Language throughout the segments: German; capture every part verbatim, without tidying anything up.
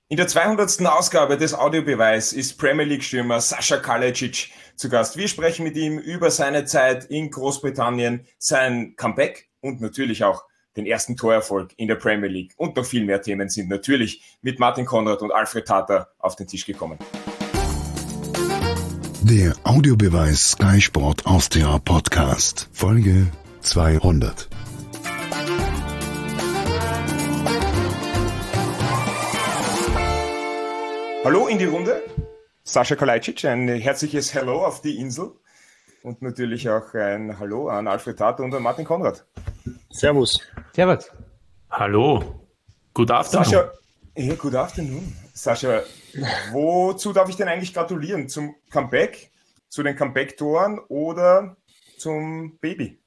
In der zweihundertsten Ausgabe des Audiobeweis ist Premier League-Stürmer Sascha Kalajdzic zu Gast. Wir sprechen mit ihm über seine Zeit in Großbritannien, sein Comeback und natürlich auch den ersten Torerfolg in der Premier League. Und noch viel mehr Themen sind natürlich mit Martin Konrad und Alfred Tater auf den Tisch gekommen. Der Audiobeweis Sky Sport Austria Podcast, Folge zweihundert. Hallo in die Runde, Sascha Kalajdzic, ein herzliches Hello auf die Insel und natürlich auch ein Hallo an Alfred Tater und an Martin Konrad. Servus. Servus. Hallo. Good afternoon. Sascha, ja, good afternoon. Sascha, wozu darf ich denn eigentlich gratulieren? Zum Comeback, zu den Comeback-Toren oder zum Baby?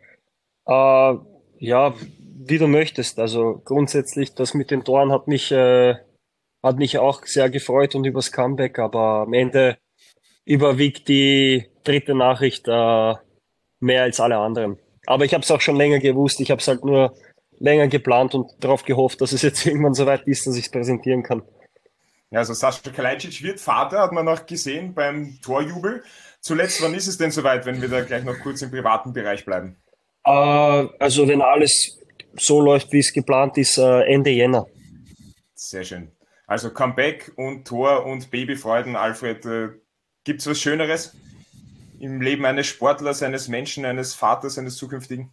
Äh, ja, wie du möchtest. Also grundsätzlich, das mit den Toren hat mich... Äh Hat mich auch sehr gefreut und übers Comeback, aber am Ende überwiegt die dritte Nachricht äh, mehr als alle anderen. Aber ich habe es auch schon länger gewusst, ich habe es halt nur länger geplant und darauf gehofft, dass es jetzt irgendwann soweit ist, dass ich es präsentieren kann. Ja, also Sascha Kalajdzic wird Vater, hat man noch gesehen beim Torjubel. Zuletzt, wann ist es denn soweit, wenn wir da gleich noch kurz im privaten Bereich bleiben? Äh, also wenn alles so läuft, wie es geplant ist, äh, Ende Jänner. Sehr schön. Also Comeback und Tor und Babyfreuden, Alfred, äh, gibt es was Schöneres im Leben eines Sportlers, eines Menschen, eines Vaters, eines zukünftigen?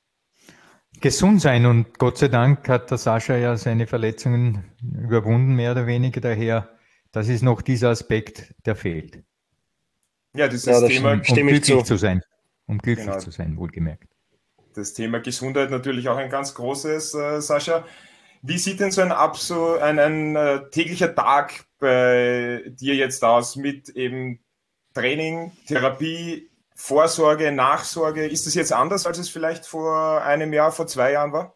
Gesund sein, und Gott sei Dank hat der Sascha ja seine Verletzungen überwunden, mehr oder weniger. Daher, das ist noch dieser Aspekt, der fehlt. Ja, dieses Ja, das Thema, Um, um Stimme ich glücklich zu. zu sein. Um glücklich Genau. zu sein, wohlgemerkt. das Thema Gesundheit natürlich auch ein ganz großes, äh, Sascha. Wie sieht denn so ein, Abso, ein, ein äh, täglicher Tag bei dir jetzt aus mit eben Training, Therapie, Vorsorge, Nachsorge? Ist das jetzt anders, als es vielleicht vor einem Jahr, vor zwei Jahren war?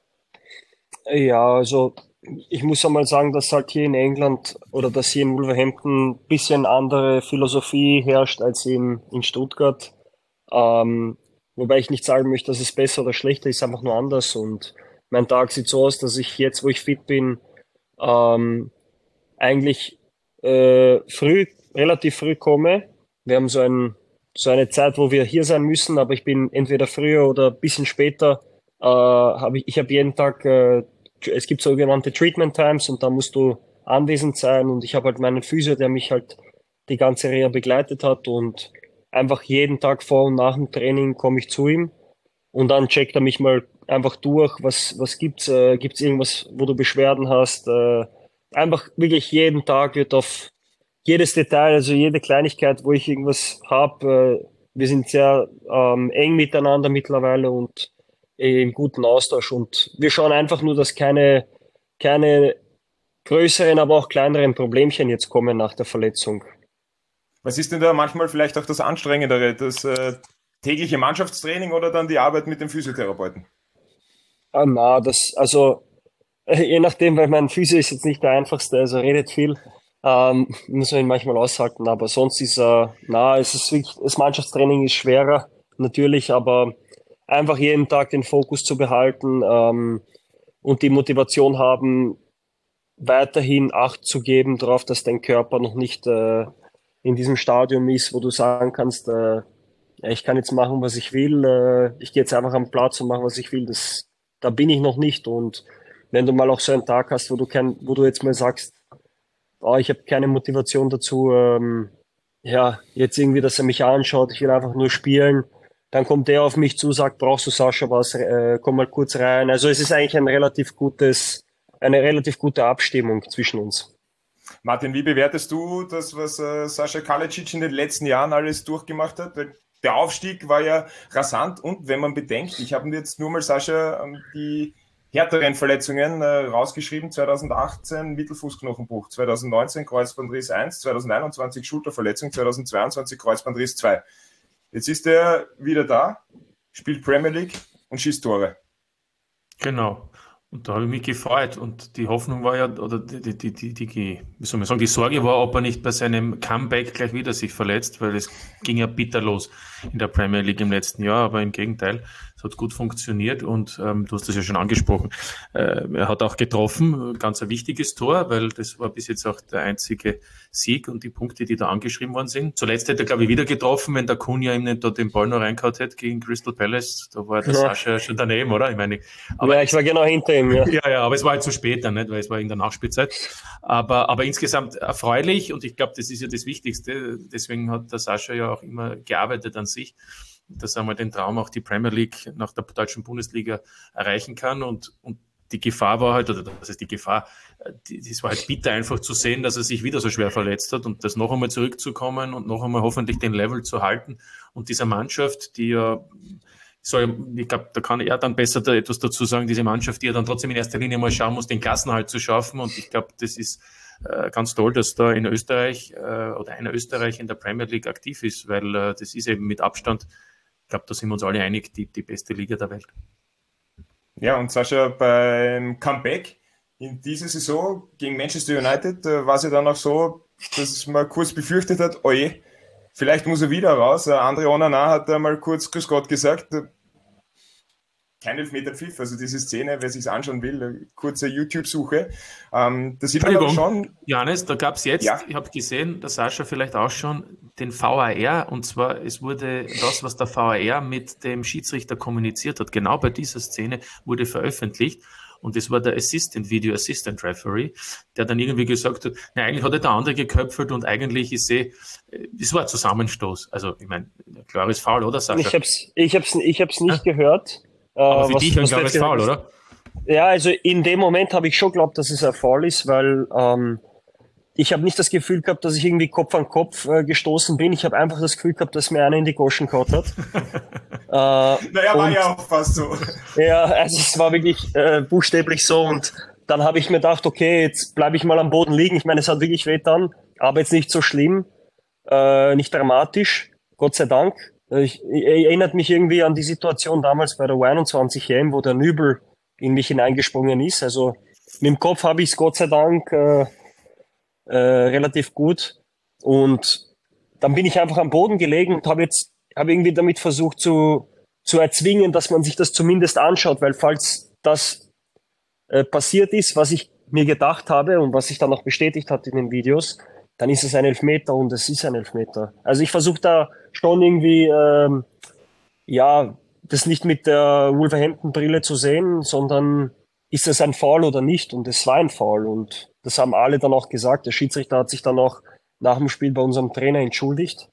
Ja, also ich muss einmal sagen, dass halt hier in England oder dass hier in Wolverhampton ein bisschen andere Philosophie herrscht als in, in Stuttgart. Ähm, wobei ich nicht sagen möchte, dass es besser oder schlechter ist, einfach nur anders. Und mein Tag sieht so aus, dass ich jetzt, wo ich fit bin, ähm, eigentlich äh, früh, relativ früh komme. Wir haben so, ein, so eine Zeit, wo wir hier sein müssen, aber ich bin entweder früher oder ein bisschen später. Äh, hab ich ich habe jeden Tag, äh, es gibt sogenannte Treatment Times und da musst du anwesend sein. Und ich habe halt meinen Physio, der mich halt die ganze Reha begleitet hat, und einfach jeden Tag vor und nach dem Training komme ich zu ihm und dann checkt er mich mal einfach durch, was, was gibt's, äh, gibt's irgendwas, wo du Beschwerden hast, äh, einfach wirklich jeden Tag wird auf jedes Detail, also jede Kleinigkeit, wo ich irgendwas habe, äh, wir sind sehr ähm, eng miteinander mittlerweile und äh, im guten Austausch, und wir schauen einfach nur, dass keine, keine größeren, aber auch kleineren Problemchen jetzt kommen nach der Verletzung. Was ist denn da manchmal vielleicht auch das Anstrengendere, das äh, tägliche Mannschaftstraining oder dann die Arbeit mit dem Physiotherapeuten? Ah, na, das, also, äh, je nachdem, weil mein Physio ist jetzt nicht der einfachste, also redet viel, ähm, muss man ihn manchmal aushalten, aber sonst ist er, na, es ist wirklich, das Mannschaftstraining ist schwerer, natürlich, aber einfach jeden Tag den Fokus zu behalten, ähm, und die Motivation haben, weiterhin Acht zu geben darauf, dass dein Körper noch nicht, äh, in diesem Stadium ist, wo du sagen kannst, äh, ja, ich kann jetzt machen, was ich will, äh, ich gehe jetzt einfach am Platz und mache, was ich will, das, da bin ich noch nicht. Und wenn du mal auch so einen Tag hast, wo du kein, wo du jetzt mal sagst, oh, ich habe keine Motivation dazu, ähm, ja, jetzt irgendwie, dass er mich anschaut, ich will einfach nur spielen, dann kommt der auf mich zu, sagt, brauchst du, Sascha, was, äh, komm mal kurz rein. Also es ist eigentlich ein relativ gutes, eine relativ gute Abstimmung zwischen uns. Martin, wie bewertest du das, was äh, Sascha Kalajdzic in den letzten Jahren alles durchgemacht hat? Weil der Aufstieg war ja rasant, und wenn man bedenkt, ich habe mir jetzt nur mal, Sascha, ähm, die härteren Verletzungen äh, rausgeschrieben: zweitausendachtzehn Mittelfußknochenbruch, zweitausendneunzehn Kreuzbandriss eins, zweitausendeinundzwanzig Schulterverletzung, zweitausendzweiundzwanzig Kreuzbandriss zwei. Jetzt ist er wieder da, spielt Premier League und schießt Tore. Genau. Und da habe ich mich gefreut, und die Hoffnung war ja, oder die, die, die, die, die, wie soll man sagen, die Sorge war, ob er nicht bei seinem Comeback gleich wieder sich verletzt, weil es ging ja bitter los in der Premier League im letzten Jahr, aber im Gegenteil, es hat gut funktioniert und ähm, du hast das ja schon angesprochen. Äh, er hat auch getroffen, ganz ein wichtiges Tor, weil das war bis jetzt auch der einzige Sieg und die Punkte, die da angeschrieben worden sind. Zuletzt hätte er, glaube ich, wieder getroffen, wenn der Cunha ihm nicht da den Ball noch reingehauen hätte gegen Crystal Palace. Da war der ja. Sascha schon daneben, oder? Ich meine, aber ja, ich war genau hinter ihm, ja. Ja, ja, aber es war halt zu spät dann, nicht? Weil es war in der Nachspielzeit. Aber, aber insgesamt erfreulich und ich glaube, das ist ja das Wichtigste. Deswegen hat der Sascha ja auch immer gearbeitet an sich, dass er mal den Traum auch die Premier League nach der deutschen Bundesliga erreichen kann und, und die Gefahr war halt, oder das heißt die Gefahr, es war halt bitter einfach zu sehen, dass er sich wieder so schwer verletzt hat und das noch einmal zurückzukommen und noch einmal hoffentlich den Level zu halten und dieser Mannschaft, die ja, soll, ich glaube, da kann er dann besser da etwas dazu sagen, diese Mannschaft, die ja dann trotzdem in erster Linie mal schauen muss, den Klassenerhalt zu schaffen und ich glaube, das ist äh, ganz toll, dass da in Österreich äh, oder einer Österreich in der Premier League aktiv ist, weil äh, das ist eben mit Abstand, ich glaube, da sind wir uns alle einig, die, die beste Liga der Welt. Ja, und Sascha, beim Comeback in dieser Saison gegen Manchester United äh, war es ja dann auch so, dass man kurz befürchtet hat, oh je, vielleicht muss er wieder raus. Äh, Andre Onana hat da mal kurz Grüß Gott gesagt, äh, kein Elfmeter-Pfiff, also diese Szene, wer sich's anschauen will, äh, kurze YouTube-Suche. Ähm, da sieht man aber schon... Johannes, da gab es jetzt, ja. ich habe gesehen, der Sascha vielleicht auch schon, den V A R, und zwar, es wurde das, was der V A R mit dem Schiedsrichter kommuniziert hat, genau bei dieser Szene wurde veröffentlicht. Und das war der Assistant Video Assistant Referee, der dann irgendwie gesagt hat, na, eigentlich hat er der andere geköpfelt und eigentlich ist eh, es war ein Zusammenstoß. Also, ich meine, klares Foul, oder, Sascha? Ich hab's, ich hab's, ich hab's nicht ja. gehört. Aber für was, dich ein klares Foul, oder? Ja, also in dem Moment habe ich schon geglaubt, dass es ein Foul ist, weil ähm, ich habe nicht das Gefühl gehabt, dass ich irgendwie Kopf an Kopf äh, gestoßen bin. Ich habe einfach das Gefühl gehabt, dass mir einer in die Goschen gehauen hat. äh, naja, war ja auch fast so. Ja, also es war wirklich äh, buchstäblich so. Und dann habe ich mir gedacht, okay, jetzt bleibe ich mal am Boden liegen. Ich meine, es hat wirklich wehgetan, aber jetzt nicht so schlimm, äh, nicht dramatisch, Gott sei Dank. Ich, ich erinnert mich irgendwie an die Situation damals bei der U einundzwanzig E M, wo der Nübel in mich hineingesprungen ist. Also mit dem Kopf habe ich es Gott sei Dank äh, Äh, relativ gut und dann bin ich einfach am Boden gelegen und habe jetzt habe irgendwie damit versucht zu zu erzwingen, dass man sich das zumindest anschaut, weil falls das äh, passiert ist, was ich mir gedacht habe und was sich dann auch bestätigt hat in den Videos, dann ist es ein Elfmeter und es ist ein Elfmeter. Also ich versuche da schon irgendwie ähm, ja das nicht mit der Wolverhampton-Brille zu sehen, sondern ist es ein Foul oder nicht? Und es war ein Foul und das haben alle dann auch gesagt. Der Schiedsrichter hat sich dann auch nach dem Spiel bei unserem Trainer entschuldigt.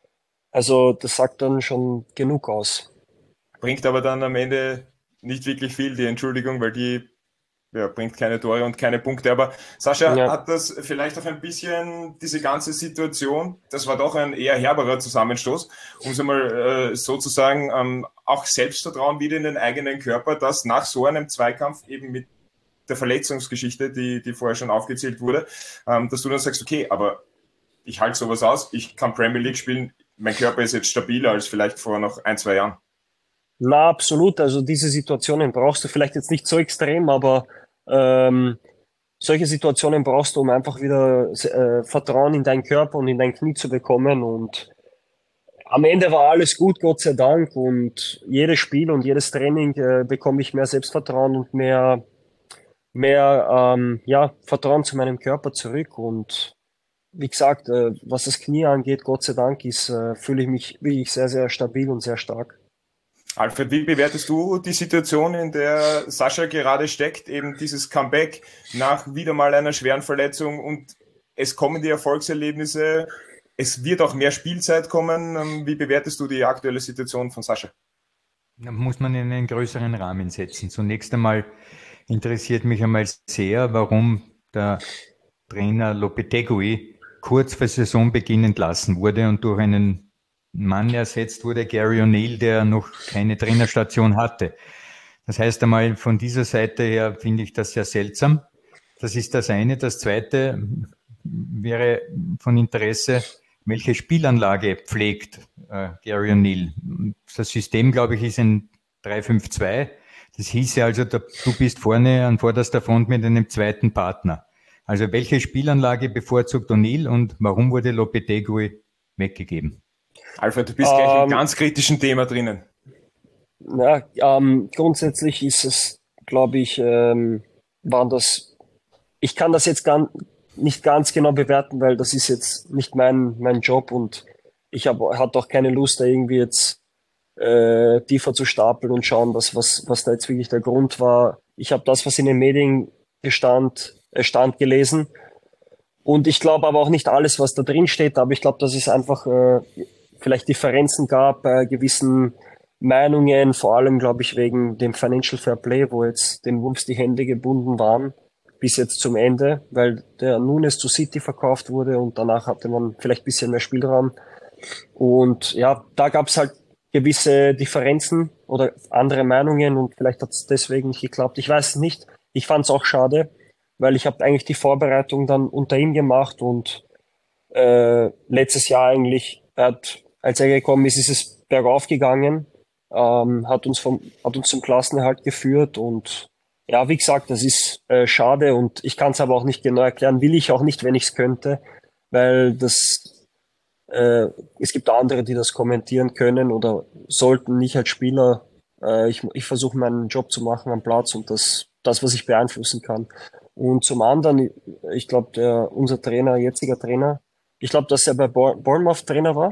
Also das sagt dann schon genug aus. Bringt aber dann am Ende nicht wirklich viel, die Entschuldigung, weil die ja, bringt keine Tore und keine Punkte. Aber Sascha, ja. hat das vielleicht auch ein bisschen diese ganze Situation, das war doch ein eher herberer Zusammenstoß, um es einmal äh, sozusagen ähm, auch Selbstvertrauen wieder in den eigenen Körper, dass nach so einem Zweikampf eben mit der Verletzungsgeschichte, die, die vorher schon aufgezählt wurde, ähm, dass du dann sagst, okay, aber ich halte sowas aus, ich kann Premier League spielen, mein Körper ist jetzt stabiler als vielleicht vor noch ein, zwei Jahren. Na, absolut. Also diese Situationen brauchst du vielleicht jetzt nicht so extrem, aber ähm, solche Situationen brauchst du, um einfach wieder äh, Vertrauen in deinen Körper und in dein Knie zu bekommen. Und am Ende war alles gut, Gott sei Dank. Und jedes Spiel und jedes Training äh, bekomme ich mehr Selbstvertrauen und mehr mehr ähm, ja Vertrauen zu meinem Körper zurück. Und wie gesagt, äh, was das Knie angeht, Gott sei Dank, ist äh, fühle ich mich wirklich sehr, sehr stabil und sehr stark. Alfred, wie bewertest du die Situation, in der Sascha gerade steckt, eben dieses Comeback nach wieder mal einer schweren Verletzung und es kommen die Erfolgserlebnisse, es wird auch mehr Spielzeit kommen. Wie bewertest du die aktuelle Situation von Sascha? Da muss man in einen größeren Rahmen setzen. Zunächst einmal interessiert mich einmal sehr, warum der Trainer Lopetegui kurz vor Saisonbeginn entlassen wurde und durch einen Mann ersetzt wurde, Gary O'Neill, der noch keine Trainerstation hatte. Das heißt einmal, von dieser Seite her finde ich das sehr seltsam. Das ist das eine. Das zweite wäre von Interesse, welche Spielanlage pflegt äh, Gary O'Neill. Das System, glaube ich, ist ein drei fünf zwei. Das hieße also, du bist vorne an vorderster Front mit einem zweiten Partner. Also welche Spielanlage bevorzugt O'Neill und warum wurde Lopetegui weggegeben? Alfred, du bist um, gleich im ganz kritischen Thema drinnen. Ja, ähm, grundsätzlich ist es, glaube ich, ähm, waren das, ich kann das jetzt gar nicht ganz genau bewerten, weil das ist jetzt nicht mein, mein Job und ich habe hatte auch keine Lust, da irgendwie jetzt äh, tiefer zu stapeln und schauen, was, was, was da jetzt wirklich der Grund war. Ich habe das, was in den Medien gestand, äh, stand, gelesen. Und ich glaube aber auch nicht alles, was da drin steht, aber ich glaube, dass es einfach äh, vielleicht Differenzen gab bei gewissen Meinungen, vor allem, glaube ich, wegen dem Financial Fair Play, wo jetzt den Wolves die Hände gebunden waren, bis jetzt zum Ende, weil der Nunes zu City verkauft wurde und danach hatte man vielleicht ein bisschen mehr Spielraum. Und ja, da gab es halt gewisse Differenzen oder andere Meinungen und vielleicht hat es deswegen nicht geklappt. Ich weiß es nicht. Ich fand es auch schade, weil ich habe eigentlich die Vorbereitung dann unter ihm gemacht und äh, letztes Jahr eigentlich, er hat, als er gekommen ist, ist es bergauf gegangen, ähm, hat uns vom, hat uns zum Klassenerhalt geführt und ja, wie gesagt, das ist äh, schade und ich kann es aber auch nicht genau erklären, will ich auch nicht, wenn ich es könnte, weil das äh, es gibt andere, die das kommentieren können oder sollten, nicht als Spieler. Äh, ich ich versuche meinen Job zu machen am Platz und das, das, was ich beeinflussen kann. Und zum anderen, ich glaube, der unser Trainer, jetziger Trainer, ich glaube, dass er bei Bour- Bournemouth Trainer war.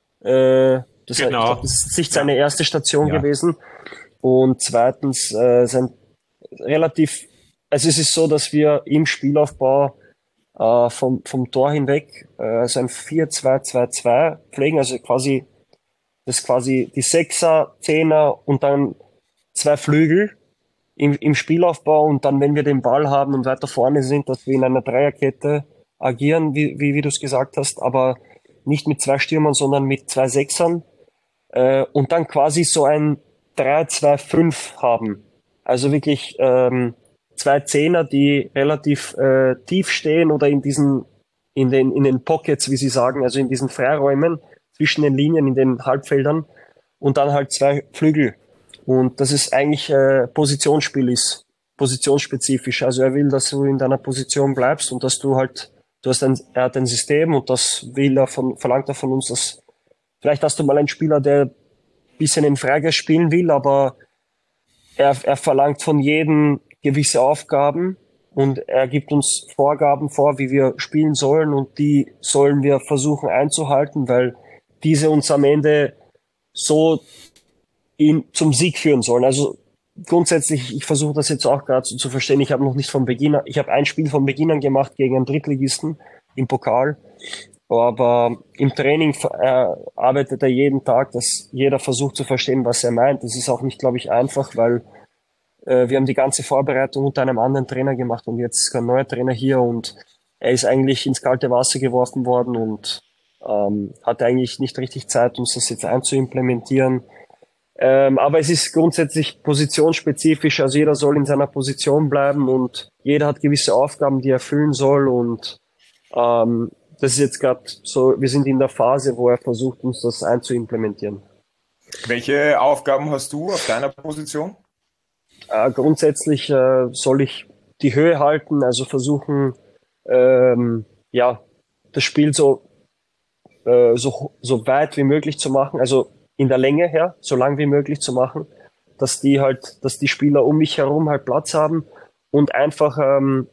Äh, das, ich glaube, Genau. das ist nicht Ja. seine erste Station Ja. gewesen. Und zweitens, äh, sein relativ, also es ist so, dass wir im Spielaufbau äh, vom, vom Tor hinweg äh, so ein vier zwei zwei zwei pflegen, also quasi das ist quasi die Sechser, Zehner und dann zwei Flügel im, im Spielaufbau und dann, wenn wir den Ball haben und weiter vorne sind, dass wir in einer Dreierkette agieren, wie, wie, wie du es gesagt hast, aber nicht mit zwei Stürmern, sondern mit zwei Sechsern äh, und dann quasi so ein drei zwei fünf haben. Also wirklich ähm, zwei Zehner, die relativ äh, tief stehen oder in diesen, in den, in den Pockets, wie sie sagen, also in diesen Freiräumen zwischen den Linien, in den Halbfeldern und dann halt zwei Flügel. Und dass es eigentlich äh, Positionsspiel ist, positionsspezifisch. Also er will, dass du in deiner Position bleibst und dass du halt, du hast ein, er hat ein System und das will er von, verlangt er von uns, dass vielleicht hast du mal einen Spieler, der ein bisschen in Freigeist spielen will, aber er, er verlangt von jedem gewisse Aufgaben und er gibt uns Vorgaben vor, wie wir spielen sollen und die sollen wir versuchen einzuhalten, weil diese uns am Ende so in, zum Sieg führen sollen. Also grundsätzlich, ich versuche das jetzt auch gerade so zu verstehen, ich habe noch nicht von Beginn an, ich habe ein Spiel von Beginn an gemacht gegen einen Drittligisten im Pokal, aber im Training äh, arbeitet er jeden Tag, dass jeder versucht zu verstehen, was er meint. Das ist auch nicht, glaube ich, einfach, weil äh, wir haben die ganze Vorbereitung unter einem anderen Trainer gemacht und jetzt ist ein neuer Trainer hier und er ist eigentlich ins kalte Wasser geworfen worden und ähm, hat eigentlich nicht richtig Zeit, uns das jetzt einzuimplementieren. Ähm, aber es ist grundsätzlich positionsspezifisch, also jeder soll in seiner Position bleiben und jeder hat gewisse Aufgaben, die er erfüllen soll und ähm, das ist jetzt gerade so, wir sind in der Phase, wo er versucht, uns das einzuimplementieren. Welche Aufgaben hast du auf deiner Position? Äh, grundsätzlich äh, soll ich die Höhe halten, also versuchen, ähm, ja, das Spiel so, äh, so, so weit wie möglich zu machen, also in der Länge her, so lang wie möglich zu machen, dass die halt, dass die Spieler um mich herum halt Platz haben und einfach ähm,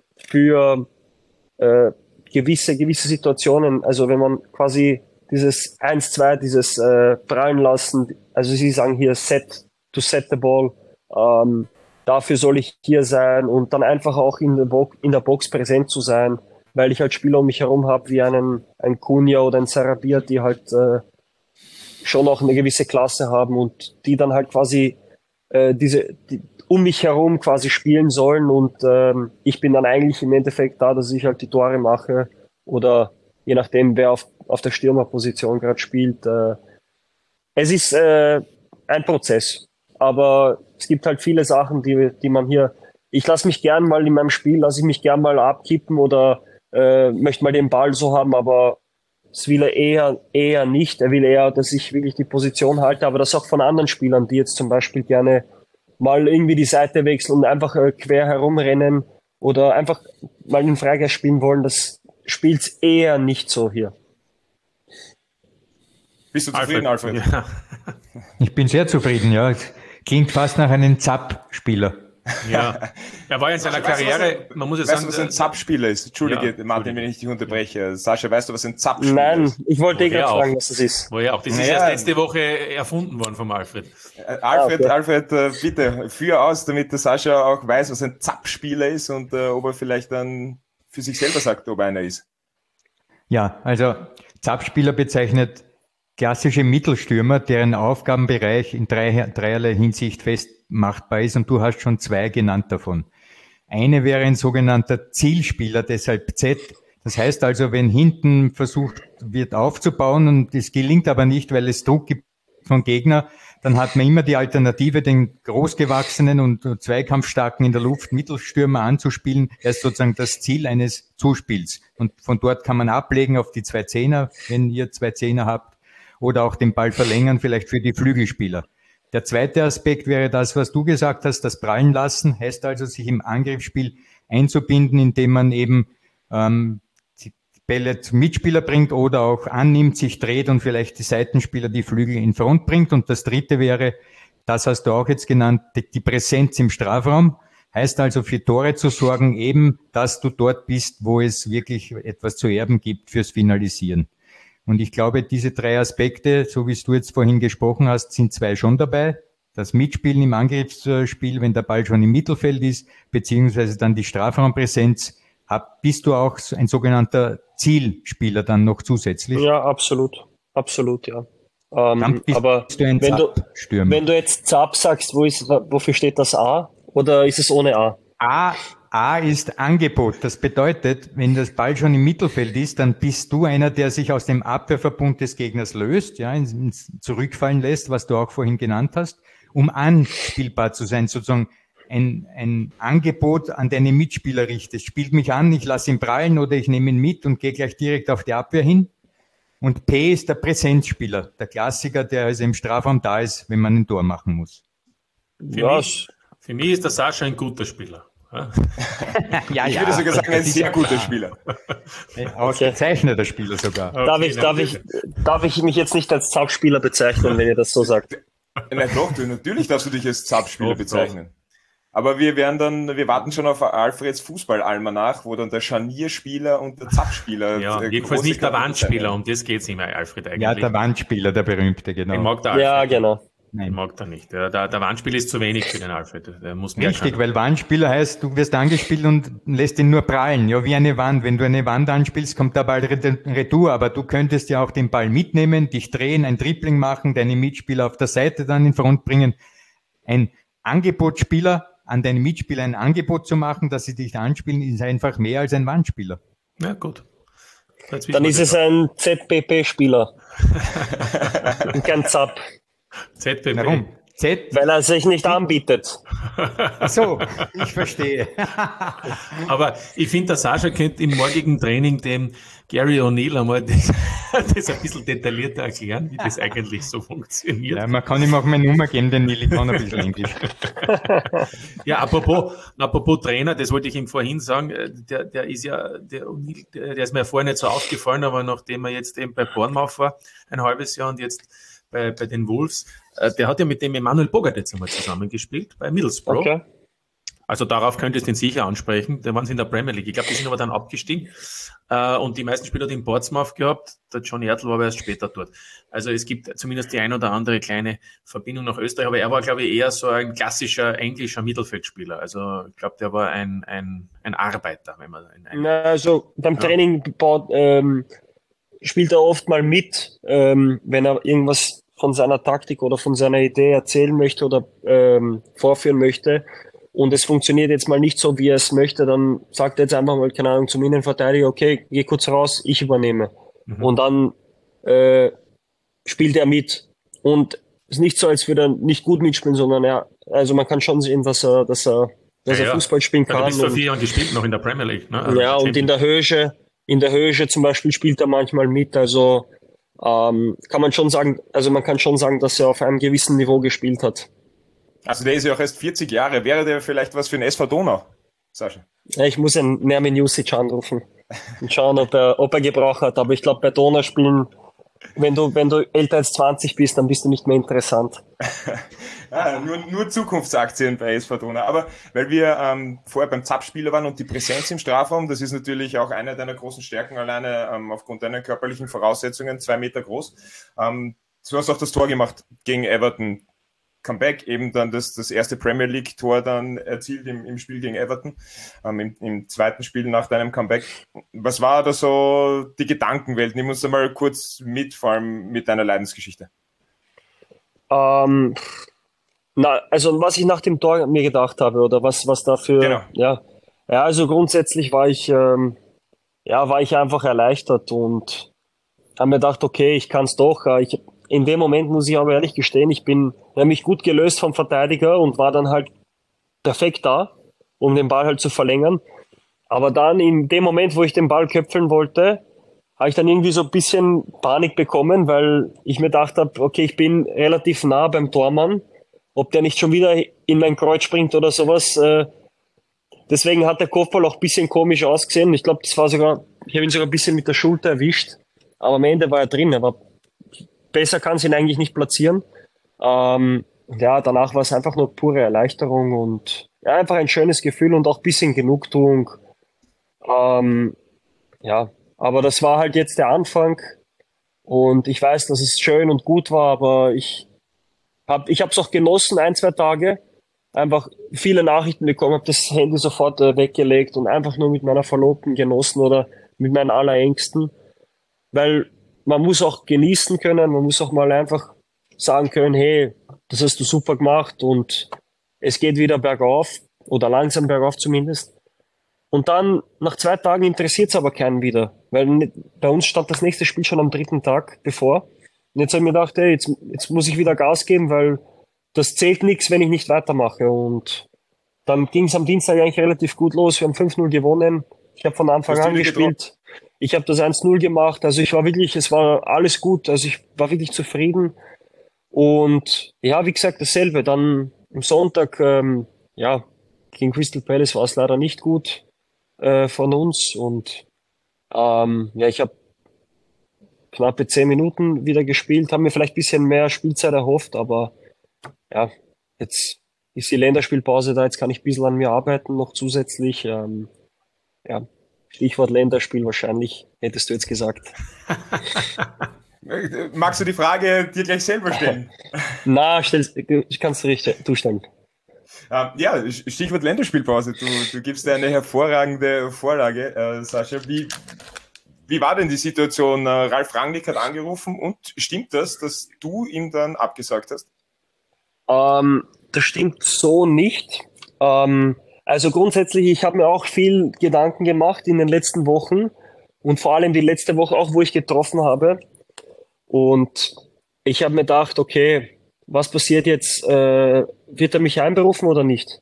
für äh, gewisse gewisse Situationen, also wenn man quasi dieses eins zwei, dieses äh, prallen lassen, also sie sagen hier set to set the ball, ähm, dafür soll ich hier sein und dann einfach auch in der, Bo- in der Box präsent zu sein, weil ich halt Spieler um mich herum habe, wie einen ein Cunha oder ein Sarabia, die halt äh, schon auch eine gewisse Klasse haben und die dann halt quasi äh, diese die, um mich herum quasi spielen sollen und ähm, ich bin dann eigentlich im Endeffekt da, dass ich halt die Tore mache oder je nachdem, wer auf, auf der Stürmerposition gerade spielt. Äh, es ist äh, ein Prozess, aber es gibt halt viele Sachen, die, die man hier, ich lasse mich gern mal in meinem Spiel, lasse ich mich gern mal abkippen oder äh, möchte mal den Ball so haben, aber das will er eher, eher nicht. Er will eher, dass ich wirklich die Position halte, aber das auch von anderen Spielern, die jetzt zum Beispiel gerne mal irgendwie die Seite wechseln und einfach äh, quer herumrennen oder einfach mal den Freigeist spielen wollen, das spielt's eher nicht so hier. Bist du zufrieden, Alfred? Alfred? Ja. Ich bin sehr zufrieden, ja. Klingt fast nach einem Zapp-Spieler. Ja, er war in seiner Sascha, Karriere, weißt du, man muss ja sagen... Weißt du, was ein Zapp-Spieler ist? Entschuldige, ja, Martin, wenn ich dich unterbreche. Sascha, weißt du, was ein Zapp-Spieler Nein, ist? Nein, ich wollte eh gerade fragen, was das ist. Woher auch? Das naja, ist erst letzte Woche erfunden worden vom Alfred. Alfred, ah, okay. Alfred, bitte, führ aus, damit der Sascha auch weiß, was ein Zapp-Spieler ist und uh, ob er vielleicht dann für sich selber sagt, ob einer ist. Ja, also Zapp-Spieler bezeichnet klassische Mittelstürmer, deren Aufgabenbereich in drei, dreierlei Hinsicht festmachbar ist, und du hast schon zwei genannt davon. Eine wäre ein sogenannter Zielspieler, deshalb Z. Das heißt also, wenn hinten versucht wird aufzubauen und es gelingt aber nicht, weil es Druck gibt vom Gegner, dann hat man immer die Alternative, den großgewachsenen und zweikampfstarken in der Luft Mittelstürmer anzuspielen. Er ist sozusagen das Ziel eines Zuspiels. Und von dort kann man ablegen auf die zwei Zehner, wenn ihr zwei Zehner habt, oder auch den Ball verlängern, vielleicht für die Flügelspieler. Der zweite Aspekt wäre das, was du gesagt hast, das Prallen lassen, heißt also, sich im Angriffsspiel einzubinden, indem man eben ähm, die Bälle zum Mitspieler bringt oder auch annimmt, sich dreht und vielleicht die Seitenspieler, die Flügel in Front bringt. Und das dritte wäre, das hast du auch jetzt genannt, die Präsenz im Strafraum. Heißt also, für Tore zu sorgen, eben, dass du dort bist, wo es wirklich etwas zu erben gibt fürs Finalisieren. Und ich glaube, diese drei Aspekte, so wie es du jetzt vorhin gesprochen hast, sind zwei schon dabei. Das Mitspielen im Angriffsspiel, wenn der Ball schon im Mittelfeld ist, beziehungsweise dann die Strafraumpräsenz. Bist du auch ein sogenannter Zielspieler dann noch zusätzlich? Ja, absolut. Absolut, ja. Ähm, bist, aber bist du ein wenn, du, wenn du jetzt Zap sagst, wo ist, wofür steht das A? Oder ist es ohne A? A A ist Angebot. Das bedeutet, wenn das Ball schon im Mittelfeld ist, dann bist du einer, der sich aus dem Abwehrverbund des Gegners löst, ja, ins, ins zurückfallen lässt, was du auch vorhin genannt hast, um anspielbar zu sein, sozusagen ein, ein Angebot an deine Mitspieler richtest. Spielt mich an, ich lasse ihn prallen oder ich nehme ihn mit und gehe gleich direkt auf die Abwehr hin. Und P ist der Präsenzspieler, der Klassiker, der also im Strafraum da ist, wenn man ein Tor machen muss. Für, ja. mich, für mich ist der Sascha ein guter Spieler. ja, ich würde sogar sagen, ein sehr guter Spieler. Ausgezeichneter Spieler sogar. Okay, darf, ich, darf, ich, darf ich mich jetzt nicht als Zapp-Spieler bezeichnen, wenn ihr das so sagt? Nein, doch, du, natürlich darfst du dich als Zapp-Spieler oh, bezeichnen. Aber wir werden dann, wir warten schon auf Alfreds Fußball-Almanach, wo dann der Scharnierspieler und der Zapp-Spieler. Ja, jedenfalls nicht der Wandspieler, um das geht's immer, Alfred, eigentlich. Ja, der Wandspieler, der berühmte, genau. Den mag der Alfred. Ja, genau. Nein. Mag er nicht. Der, der, der Wandspieler ist zu wenig für den Alfred. Der muss mehr Richtig, können. Weil Wandspieler heißt, du wirst angespielt und lässt ihn nur prallen. Ja, wie eine Wand. Wenn du eine Wand anspielst, kommt der Ball retour. Aber du könntest ja auch den Ball mitnehmen, dich drehen, ein Dribbling machen, deine Mitspieler auf der Seite dann in Front bringen. Ein Angebotsspieler, an deine Mitspieler ein Angebot zu machen, dass sie dich anspielen, ist einfach mehr als ein Wandspieler. Ja, gut. Dann ist es ein Z B P-Spieler. Und kein Zapp. Z B P. Warum? Z? Weil er sich nicht anbietet. Ach so, ich verstehe. Aber ich finde, der Sascha könnte im morgigen Training dem Gary O'Neill einmal das, das ein bisschen detaillierter erklären, wie das eigentlich so funktioniert. Ja, man kann ihm auch meine Nummer geben, den Nili kann ein bisschen Englisch. Ja, apropos, apropos Trainer, das wollte ich ihm vorhin sagen, der, der ist ja, der O'Neill, der, der ist mir ja vorher nicht so aufgefallen, aber nachdem er jetzt eben bei Bournemouth war, ein halbes Jahr und jetzt bei, bei den Wolves, der hat ja mit dem Emanuel Bogarde jetzt einmal zusammengespielt bei Middlesbrough. Okay. Also darauf könntest du ihn sicher ansprechen. Da waren sie in der Premier League. Ich glaube, die sind aber dann abgestiegen. Und die meisten Spieler hat in Portsmouth gehabt. Der Johnny Ertl war aber erst später dort. Also es gibt zumindest die ein oder andere kleine Verbindung nach Österreich. Aber er war, glaube ich, eher so ein klassischer englischer Mittelfeldspieler. Also ich glaube, der war ein, ein, ein Arbeiter. Wenn man ein, ein Na, also beim Training ja. baut, ähm, spielt er oft mal mit, ähm, wenn er irgendwas von seiner Taktik oder von seiner Idee erzählen möchte oder ähm, vorführen möchte. Und es funktioniert jetzt mal nicht so, wie er es möchte, dann sagt er jetzt einfach mal, keine Ahnung, zum Innenverteidiger, okay, geh kurz raus, ich übernehme. Mhm. Und dann äh, spielt er mit. Und es ist nicht so, als würde er nicht gut mitspielen, sondern er, also man kann schon sehen, dass er, dass er, dass ja, er Fußball spielen kann. Ja, du bist vor vier Jahren gespielt, noch in der Premier League, ne? Also ja, und in der Höhe, in der Höhe zum Beispiel spielt er manchmal mit, also ähm, kann man schon sagen, also man kann schon sagen, dass er auf einem gewissen Niveau gespielt hat. Also der ist ja auch erst vierzig Jahre. Wäre der vielleicht was für den S V Donau, Sascha? Ja, ich muss den Nermin Jusic anrufen und schauen, ob er, ob er Gebrauch hat. Aber ich glaube, bei Donau spielen wenn du, wenn du älter als zwanzig bist, dann bist du nicht mehr interessant. Ja, nur, nur Zukunftsaktien bei S V Dona. Aber weil wir ähm, vorher beim Zappspieler waren und die Präsenz im Strafraum, das ist natürlich auch eine deiner großen Stärken, alleine ähm, aufgrund deiner körperlichen Voraussetzungen, zwei Meter groß. Ähm, du hast auch das Tor gemacht gegen Everton. Comeback, eben dann das, das erste Premier League-Tor dann erzielt im, im Spiel gegen Everton, ähm, im, im zweiten Spiel nach deinem Comeback. Was war da so die Gedankenwelt? Nimm uns da mal kurz mit, vor allem mit deiner Leidensgeschichte. Ähm, na, also was ich nach dem Tor mir gedacht habe oder was, was dafür, Genau. ja, ja, also grundsätzlich war ich, ähm, ja, war ich einfach erleichtert und habe mir gedacht, okay, ich kann es doch. Äh, Ich, in dem Moment muss ich aber ehrlich gestehen, ich bin nämlich gut gelöst vom Verteidiger und war dann halt perfekt da, um den Ball halt zu verlängern. Aber dann in dem Moment, wo ich den Ball köpfeln wollte, habe ich dann irgendwie so ein bisschen Panik bekommen, weil ich mir gedacht habe, okay, ich bin relativ nah beim Tormann, ob der nicht schon wieder in mein Kreuz springt oder sowas. Äh, deswegen hat der Kopfball auch ein bisschen komisch ausgesehen. Ich glaube, das war sogar, ich habe ihn sogar ein bisschen mit der Schulter erwischt, aber am Ende war er drin. Aber besser kann es ihn eigentlich nicht platzieren. Ähm, ja, danach war es einfach nur pure Erleichterung und ja, einfach ein schönes Gefühl und auch ein bisschen Genugtuung. Ähm, ja, aber das war halt jetzt der Anfang und ich weiß, dass es schön und gut war, aber ich hab, ich habe es auch genossen, ein, zwei Tage. Einfach viele Nachrichten bekommen, habe das Handy sofort äh, weggelegt und einfach nur mit meiner Verlobten genossen oder mit meinen Allerengsten, weil man muss auch genießen können, man muss auch mal einfach sagen können, hey, das hast du super gemacht und es geht wieder bergauf oder langsam bergauf zumindest. Und dann, nach zwei Tagen interessiert es aber keinen wieder, weil ni- bei uns stand das nächste Spiel schon am dritten Tag bevor. Und jetzt habe ich mir gedacht, hey, jetzt, jetzt muss ich wieder Gas geben, weil das zählt nichts, wenn ich nicht weitermache. Und dann ging es am Dienstag eigentlich relativ gut los. Wir haben fünf null gewonnen. Ich habe von Anfang Hast du an wieder gespielt. Ich habe das eins null gemacht. Also ich war wirklich, es war alles gut. Also ich war wirklich zufrieden. Und ja, wie gesagt, dasselbe. Dann am Sonntag, ähm, ja, gegen Crystal Palace war es leider nicht gut äh, von uns. Und ähm, ja, ich habe knappe zehn Minuten wieder gespielt, haben mir vielleicht ein bisschen mehr Spielzeit erhofft, aber ja, jetzt ist die Länderspielpause da, jetzt kann ich ein bisschen an mir arbeiten noch zusätzlich. Ähm, ja, Stichwort Länderspiel wahrscheinlich, hättest du jetzt gesagt. Magst du die Frage dir gleich selber stellen? Na, stell's, ich kann's richtig, du stellen. Ähm, ja, Stichwort Länderspielpause. Du, du gibst eine hervorragende Vorlage, äh, Sascha. Wie, wie war denn die Situation? Äh, Ralf Rangnick hat angerufen und stimmt das, dass du ihm dann abgesagt hast? Ähm, das stimmt so nicht. Ähm, also grundsätzlich, ich habe mir auch viel Gedanken gemacht in den letzten Wochen und vor allem die letzte Woche auch, wo ich getroffen habe. Und ich habe mir gedacht, okay, was passiert jetzt? Äh, wird er mich einberufen oder nicht?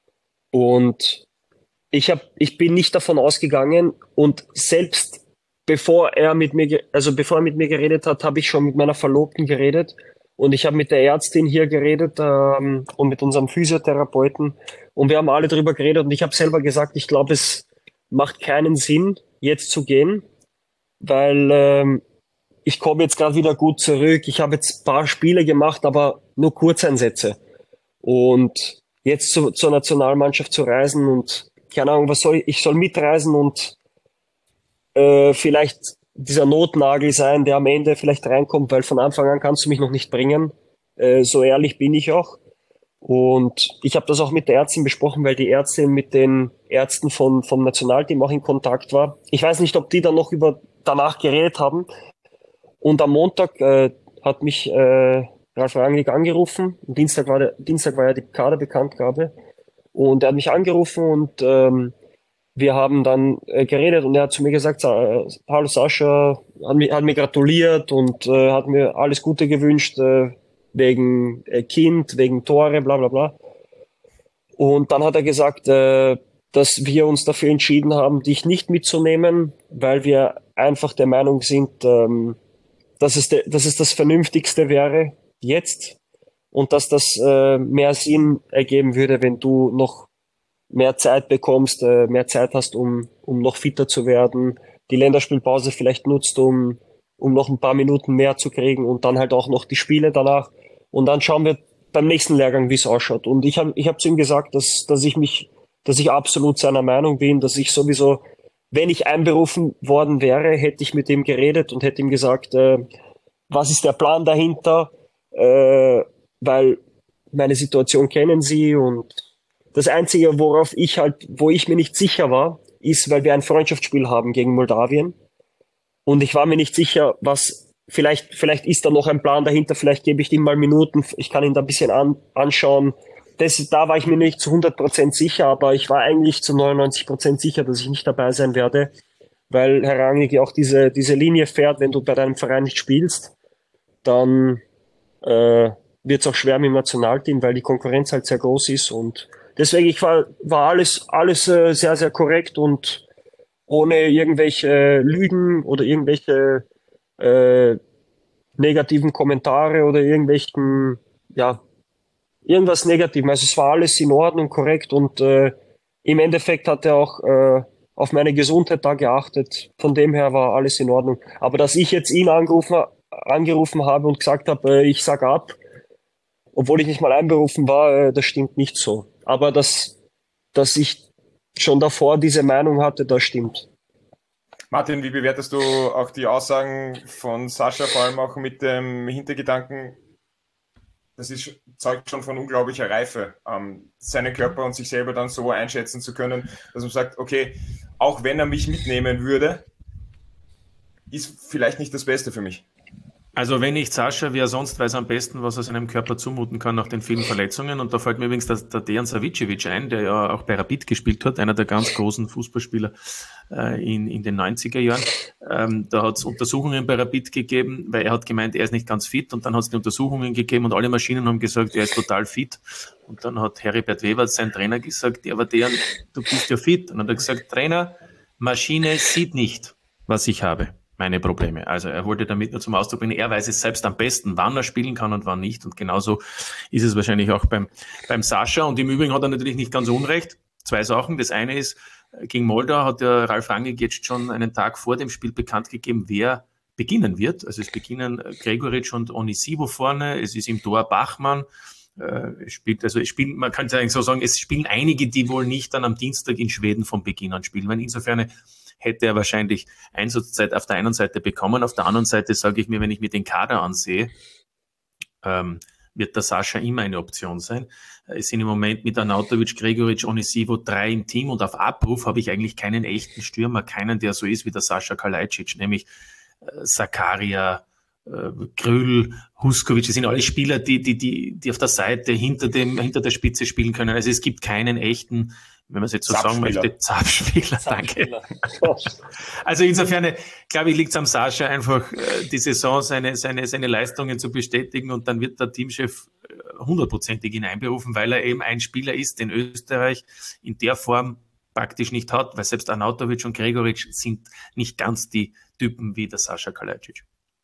Und ich hab, ich bin nicht davon ausgegangen und selbst bevor er mit mir, ge- also bevor er mit mir geredet hat, habe ich schon mit meiner Verlobten geredet und ich habe mit der Ärztin hier geredet ähm, und mit unserem Physiotherapeuten und wir haben alle drüber geredet und ich habe selber gesagt, ich glaube, es macht keinen Sinn, jetzt zu gehen, weil ähm, ich komme jetzt gerade wieder gut zurück. Ich habe jetzt ein paar Spiele gemacht, aber nur Kurzeinsätze. Und jetzt zu, zur Nationalmannschaft zu reisen und keine Ahnung, was soll ich, ich soll mitreisen und äh, vielleicht dieser Notnagel sein, der am Ende vielleicht reinkommt, weil von Anfang an kannst du mich noch nicht bringen. Äh, so ehrlich bin ich auch. Und ich habe das auch mit der Ärztin besprochen, weil die Ärztin mit den Ärzten von, vom Nationalteam auch in Kontakt war. Ich weiß nicht, ob die dann noch über danach geredet haben. Und am Montag äh, hat mich äh, Ralf Rangnick angerufen. Am Dienstag war der, Dienstag war ja die Kaderbekanntgabe. Und er hat mich angerufen und ähm, wir haben dann äh, geredet und er hat zu mir gesagt, äh, hallo Sascha, hat mir, hat mir gratuliert und äh, hat mir alles Gute gewünscht äh, wegen äh, Kind, wegen Tore, bla bla bla. Und dann hat er gesagt, äh, dass wir uns dafür entschieden haben, dich nicht mitzunehmen, weil wir einfach der Meinung sind, ähm, dass es, de, dass es das Vernünftigste wäre jetzt und dass das äh, mehr Sinn ergeben würde, wenn du noch mehr Zeit bekommst, äh, mehr Zeit hast, um, um noch fitter zu werden, die Länderspielpause vielleicht nutzt, um um noch ein paar Minuten mehr zu kriegen und dann halt auch noch die Spiele danach. Und dann schauen wir beim nächsten Lehrgang, wie es ausschaut. Und ich habe ich hab zu ihm gesagt, dass, dass ich mich, dass ich absolut seiner Meinung bin, dass ich sowieso, wenn ich einberufen worden wäre, hätte ich mit ihm geredet und hätte ihm gesagt, äh, was ist der Plan dahinter, äh, weil meine Situation kennen Sie, und das Einzige, worauf ich halt, wo ich mir nicht sicher war, ist, weil wir ein Freundschaftsspiel haben gegen Moldawien und ich war mir nicht sicher, was, vielleicht, vielleicht ist da noch ein Plan dahinter, vielleicht gebe ich ihm mal Minuten, ich kann ihn da ein bisschen an, anschauen. Das, da war ich mir nicht zu hundert Prozent sicher, aber ich war eigentlich zu neunundneunzig Prozent sicher, dass ich nicht dabei sein werde, weil Herr Rangnick auch diese, diese Linie fährt, wenn du bei deinem Verein nicht spielst, dann äh, wird es auch schwer mit dem Nationalteam, weil die Konkurrenz halt sehr groß ist, und deswegen ich war, war alles, alles äh, sehr, sehr korrekt und ohne irgendwelche Lügen oder irgendwelche äh, negativen Kommentare oder irgendwelchen, ja, irgendwas Negatives. Also es war alles in Ordnung, korrekt, und äh, im Endeffekt hat er auch äh, auf meine Gesundheit da geachtet. Von dem her war alles in Ordnung. Aber dass ich jetzt ihn angerufen, angerufen habe und gesagt habe, äh, ich sag ab, obwohl ich nicht mal einberufen war, äh, das stimmt nicht so. Aber dass, dass ich schon davor diese Meinung hatte, das stimmt. Martin, wie bewertest du auch die Aussagen von Sascha, vor allem auch mit dem Hintergedanken, das ist, zeugt schon von unglaublicher Reife, ähm, seinen Körper und sich selber dann so einschätzen zu können, dass man sagt, okay, auch wenn er mich mitnehmen würde, ist vielleicht nicht das Beste für mich. Also wenn nicht Sascha, wer sonst weiß am besten, was er seinem Körper zumuten kann nach den vielen Verletzungen. Und da fällt mir übrigens der, der Dejan Savicevic ein, der ja auch bei Rapid gespielt hat, einer der ganz großen Fußballspieler äh, in, in den neunziger Jahren. Ähm, da hat es Untersuchungen bei Rapid gegeben, weil er hat gemeint, er ist nicht ganz fit, und dann hat es die Untersuchungen gegeben und alle Maschinen haben gesagt, er ist total fit. Und dann hat Heribert Wewert, sein Trainer, gesagt, ja, aber Dejan, du bist ja fit. Und dann hat er gesagt, Trainer, Maschine sieht nicht, was ich habe. Meine Probleme. Also er wollte damit nur zum Ausdruck bringen, er weiß es selbst am besten, wann er spielen kann und wann nicht. Und genauso ist es wahrscheinlich auch beim, beim Sascha. Und im Übrigen hat er natürlich nicht ganz unrecht. Zwei Sachen. Das eine ist, gegen Moldau hat der Ralf Rangnick jetzt schon einen Tag vor dem Spiel bekannt gegeben, wer beginnen wird. Also es beginnen Gregoritsch und Onisivo vorne. Es ist im Tor Bachmann. Es spielt, also es spielen, man kann es eigentlich so sagen, es spielen einige, die wohl nicht dann am Dienstag in Schweden von Beginn an spielen. Weil insofern hätte er wahrscheinlich Einsatzzeit auf der einen Seite bekommen. Auf der anderen Seite sage ich mir, wenn ich mir den Kader ansehe, ähm, wird der Sascha immer eine Option sein. Es sind im Moment mit Arnautovic, Gregoritsch, Onisivo drei im Team, und auf Abruf habe ich eigentlich keinen echten Stürmer, keinen, der so ist wie der Sascha Kalajdzic, nämlich äh, Zakaria, äh, Krüll, Huskovic. Das sind alle Spieler, die, die, die, die auf der Seite hinter dem, hinter der Spitze spielen können. Also es gibt keinen echten, wenn man es jetzt so sagen möchte, Zapfspieler, danke. Also insofern, glaube ich, liegt es am Sascha einfach, die Saison seine, seine, seine Leistungen zu bestätigen, und dann wird der Teamchef hundertprozentig ihn einberufen, weil er eben ein Spieler ist, den Österreich in der Form praktisch nicht hat, weil selbst Arnautovic und Gregoritsch sind nicht ganz die Typen wie der Sascha Kalajdzic.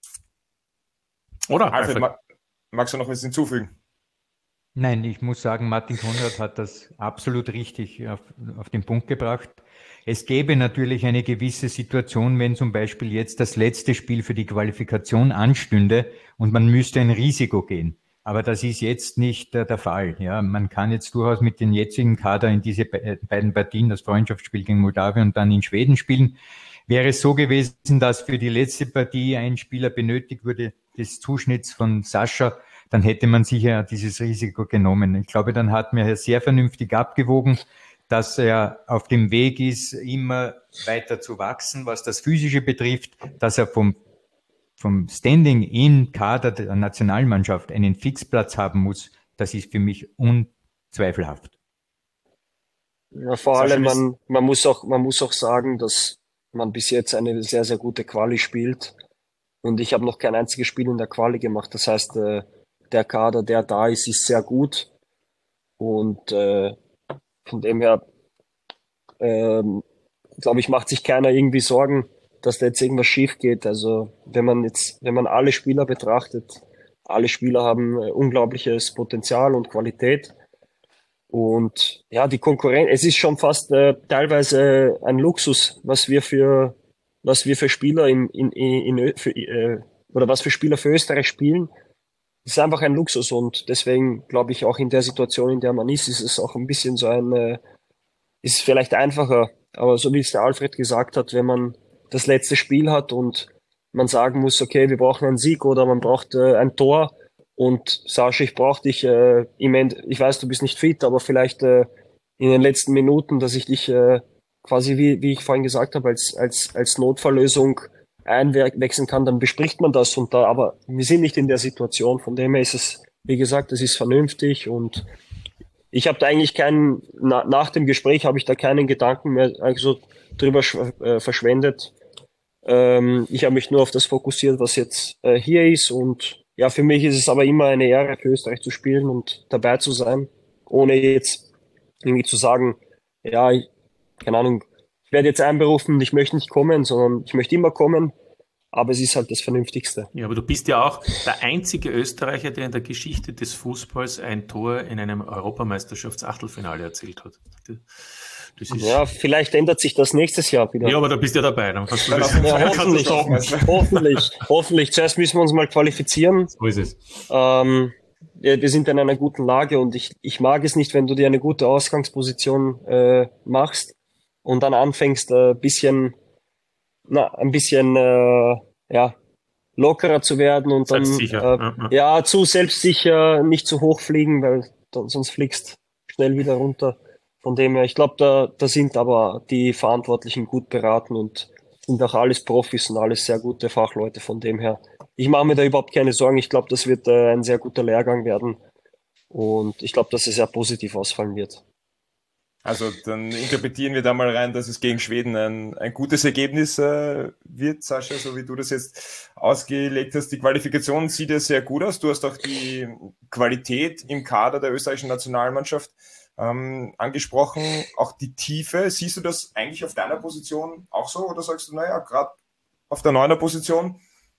Oder? Alfred, ma- magst du noch was hinzufügen? Nein, ich muss sagen, Martin Konrad hat das absolut richtig auf, auf den Punkt gebracht. Es gäbe natürlich eine gewisse Situation, wenn zum Beispiel jetzt das letzte Spiel für die Qualifikation anstünde und man müsste ein Risiko gehen. Aber das ist jetzt nicht äh, der Fall. Ja, man kann jetzt durchaus mit den jetzigen Kader in diese be- beiden Partien, das Freundschaftsspiel gegen Moldawien und dann in Schweden spielen. Wäre es so gewesen, dass für die letzte Partie ein Spieler benötigt wurde, des Zuschnitts von Sascha, dann hätte man sicher dieses Risiko genommen. Ich glaube, dann hat man sehr vernünftig abgewogen, dass er auf dem Weg ist, immer weiter zu wachsen, was das Physische betrifft, dass er vom, vom Standing in Kader der Nationalmannschaft einen Fixplatz haben muss. Das ist für mich unzweifelhaft. Ja, vor allem, man, man muss auch, man muss auch sagen, dass man bis jetzt eine sehr, sehr gute Quali spielt. Und ich habe noch kein einziges Spiel in der Quali gemacht. Das heißt, äh, der Kader, der da ist, ist sehr gut. Und äh, von dem her, ähm, glaube ich, macht sich keiner irgendwie Sorgen, dass da jetzt irgendwas schief geht. Also wenn man jetzt, wenn man alle Spieler betrachtet, alle Spieler haben äh, unglaubliches Potenzial und Qualität. Und ja, die Konkurrenz, es ist schon fast äh, teilweise ein Luxus, was wir für was wir für Spieler in, in, in, in für, äh, oder was für Spieler für Österreich spielen, ist einfach ein Luxus und deswegen glaube ich auch in der Situation, in der man ist, ist es auch ein bisschen so ein, äh, ist es vielleicht einfacher. Aber so wie es der Alfred gesagt hat, wenn man das letzte Spiel hat und man sagen muss, okay, wir brauchen einen Sieg oder man braucht äh, ein Tor und Sascha, ich brauche dich äh, im End, ich weiß, du bist nicht fit, aber vielleicht äh, in den letzten Minuten, dass ich dich äh, quasi, wie, wie ich vorhin gesagt habe, als, als, als Notfalllösung einwechseln kann, dann bespricht man das und da, aber wir sind nicht in der Situation, von dem her ist es, wie gesagt, es ist vernünftig und ich habe da eigentlich keinen, na, nach dem Gespräch habe ich da keinen Gedanken mehr also drüber äh, verschwendet. Ähm, ich habe mich nur auf das fokussiert, was jetzt äh, hier ist und ja, für mich ist es aber immer eine Ehre, für Österreich zu spielen und dabei zu sein, ohne jetzt irgendwie zu sagen, ja, ich, keine Ahnung, ich werde jetzt einberufen, ich möchte nicht kommen, sondern ich möchte immer kommen, aber es ist halt das Vernünftigste. Ja, aber du bist ja auch der einzige Österreicher, der in der Geschichte des Fußballs ein Tor in einem Europameisterschafts-Achtelfinale erzielt hat. Das ist ja, vielleicht ändert sich das nächstes Jahr wieder. Ja, aber da bist du ja dabei. Dann kannst du das ja, hoffentlich, hoffentlich, hoffentlich. Zuerst müssen wir uns mal qualifizieren. So ist es. Ähm, ja, wir sind in einer guten Lage und ich, ich mag es nicht, wenn du dir eine gute Ausgangsposition äh, machst und dann anfängst, ein äh, bisschen, na, ein bisschen, äh, ja, lockerer zu werden und dann, Selbstsicher. Äh, ja, ja. ja, zu selbstsicher, nicht zu hoch fliegen, weil dann, sonst fliegst schnell wieder runter. Von dem her, ich glaube, da, da sind aber die Verantwortlichen gut beraten und sind auch alles Profis und alles sehr gute Fachleute. Von dem her, ich mache mir da überhaupt keine Sorgen. Ich glaube, das wird äh, ein sehr guter Lehrgang werden und ich glaube, dass es sehr positiv ausfallen wird. Also dann interpretieren wir da mal rein, dass es gegen Schweden ein, ein gutes Ergebnis äh, wird, Sascha, so wie du das jetzt ausgelegt hast. Die Qualifikation sieht ja sehr gut aus. Du hast auch die Qualität im Kader der österreichischen Nationalmannschaft ähm, angesprochen, auch die Tiefe. Siehst du das eigentlich auf deiner Position auch so oder sagst du, naja, gerade auf der neuner Position?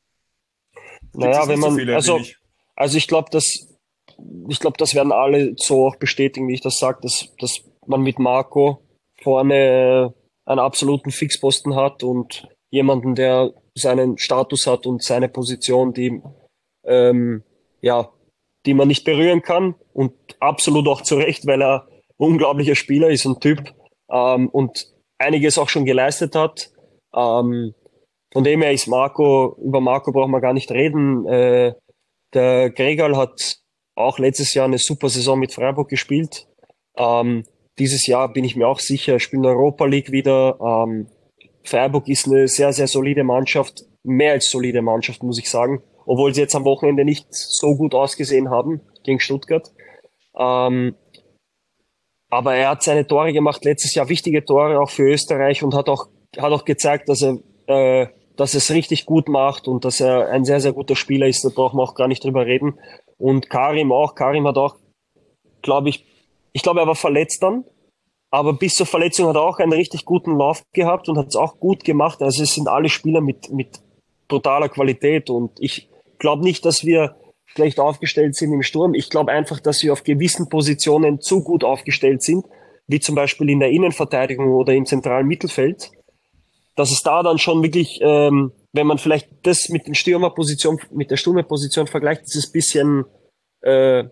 Naja, wenn man, so viele, also, also ich glaube, dass ich glaube, das werden alle so auch bestätigen, wie ich das sage, dass, dass man mit Marco vorne einen absoluten Fixposten hat und jemanden, der seinen Status hat und seine Position, die ähm, ja, die man nicht berühren kann und absolut auch zu Recht, weil er unglaublicher Spieler ist und Typ ähm, und einiges auch schon geleistet hat. Ähm, von dem her ist Marco, über Marco brauchen wir gar nicht reden. Äh, der Gregal hat auch letztes Jahr eine super Saison mit Freiburg gespielt. Ähm, dieses Jahr bin ich mir auch sicher, spielt in der Europa League wieder. Ähm, Freiburg ist eine sehr, sehr solide Mannschaft, mehr als solide Mannschaft, muss ich sagen, obwohl sie jetzt am Wochenende nicht so gut ausgesehen haben gegen Stuttgart. Ähm, aber er hat seine Tore gemacht, letztes Jahr wichtige Tore auch für Österreich und hat auch, hat auch gezeigt, dass er, äh, dass er es richtig gut macht und dass er ein sehr, sehr guter Spieler ist, da brauchen wir auch gar nicht drüber reden. Und Karim auch, Karim hat auch, glaube ich, ich glaube, er war verletzt dann, aber bis zur Verletzung hat er auch einen richtig guten Lauf gehabt und hat es auch gut gemacht. Also es sind alle Spieler mit, mit brutaler Qualität und ich glaube nicht, dass wir schlecht aufgestellt sind im Sturm. Ich glaube einfach, dass wir auf gewissen Positionen zu gut aufgestellt sind, wie zum Beispiel in der Innenverteidigung oder im zentralen Mittelfeld, dass es da dann schon wirklich, ähm, wenn man vielleicht das mit den Stürmerposition, mit der Stürmerposition vergleicht, ist es ein bisschen, äh,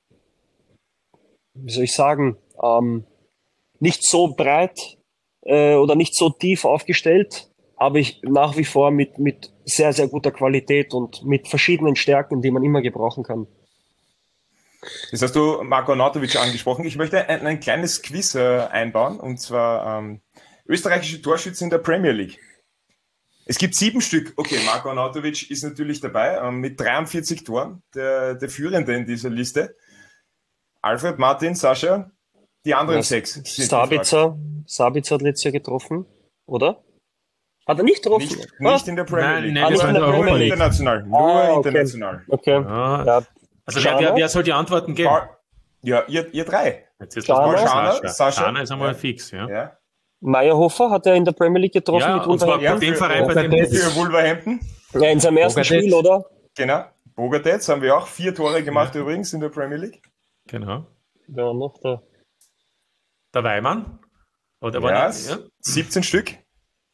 wie soll ich sagen, ähm, nicht so breit äh, oder nicht so tief aufgestellt, aber ich nach wie vor mit, mit sehr, sehr guter Qualität und mit verschiedenen Stärken, die man immer gebrauchen kann. Jetzt hast du Marko Arnautovic angesprochen. Ich möchte ein, ein kleines Quiz äh, einbauen, und zwar ähm, österreichische Torschützen in der Premier League. Es gibt sieben Stück. Okay, Marko Arnautovic ist natürlich dabei, ähm, mit dreiundvierzig Toren, der, der Führende in dieser Liste. Alfred, Martin, Sascha, die anderen ja, sechs. Sabitzer, Sabitzer hat letztes Jahr getroffen, oder? Hat er nicht getroffen? Nicht, nicht in der Premier League. Nein, nein, das war in der Europa League. International. Nur ah, okay. international. Okay. Ja. Ja. Also wer, wer, wer soll die Antworten geben? Ja, ihr, ihr drei. Jetzt ist Schana, Sascha. Sascha. Schana ist einmal ja. fix, ja. ja. Meyerhofer hat er in der Premier League getroffen ja, mit und zwar Wolverhampton. bei dem Verein, bei dem für Wolverhampton. Ja, in seinem ersten Bogartetz. Spiel, oder? Genau. Bogartetz haben wir auch vier Tore gemacht ja. übrigens in der Premier League. Genau. Ja, noch da. Der Weimann? Oder ja, war nicht, ja, siebzehn Stück.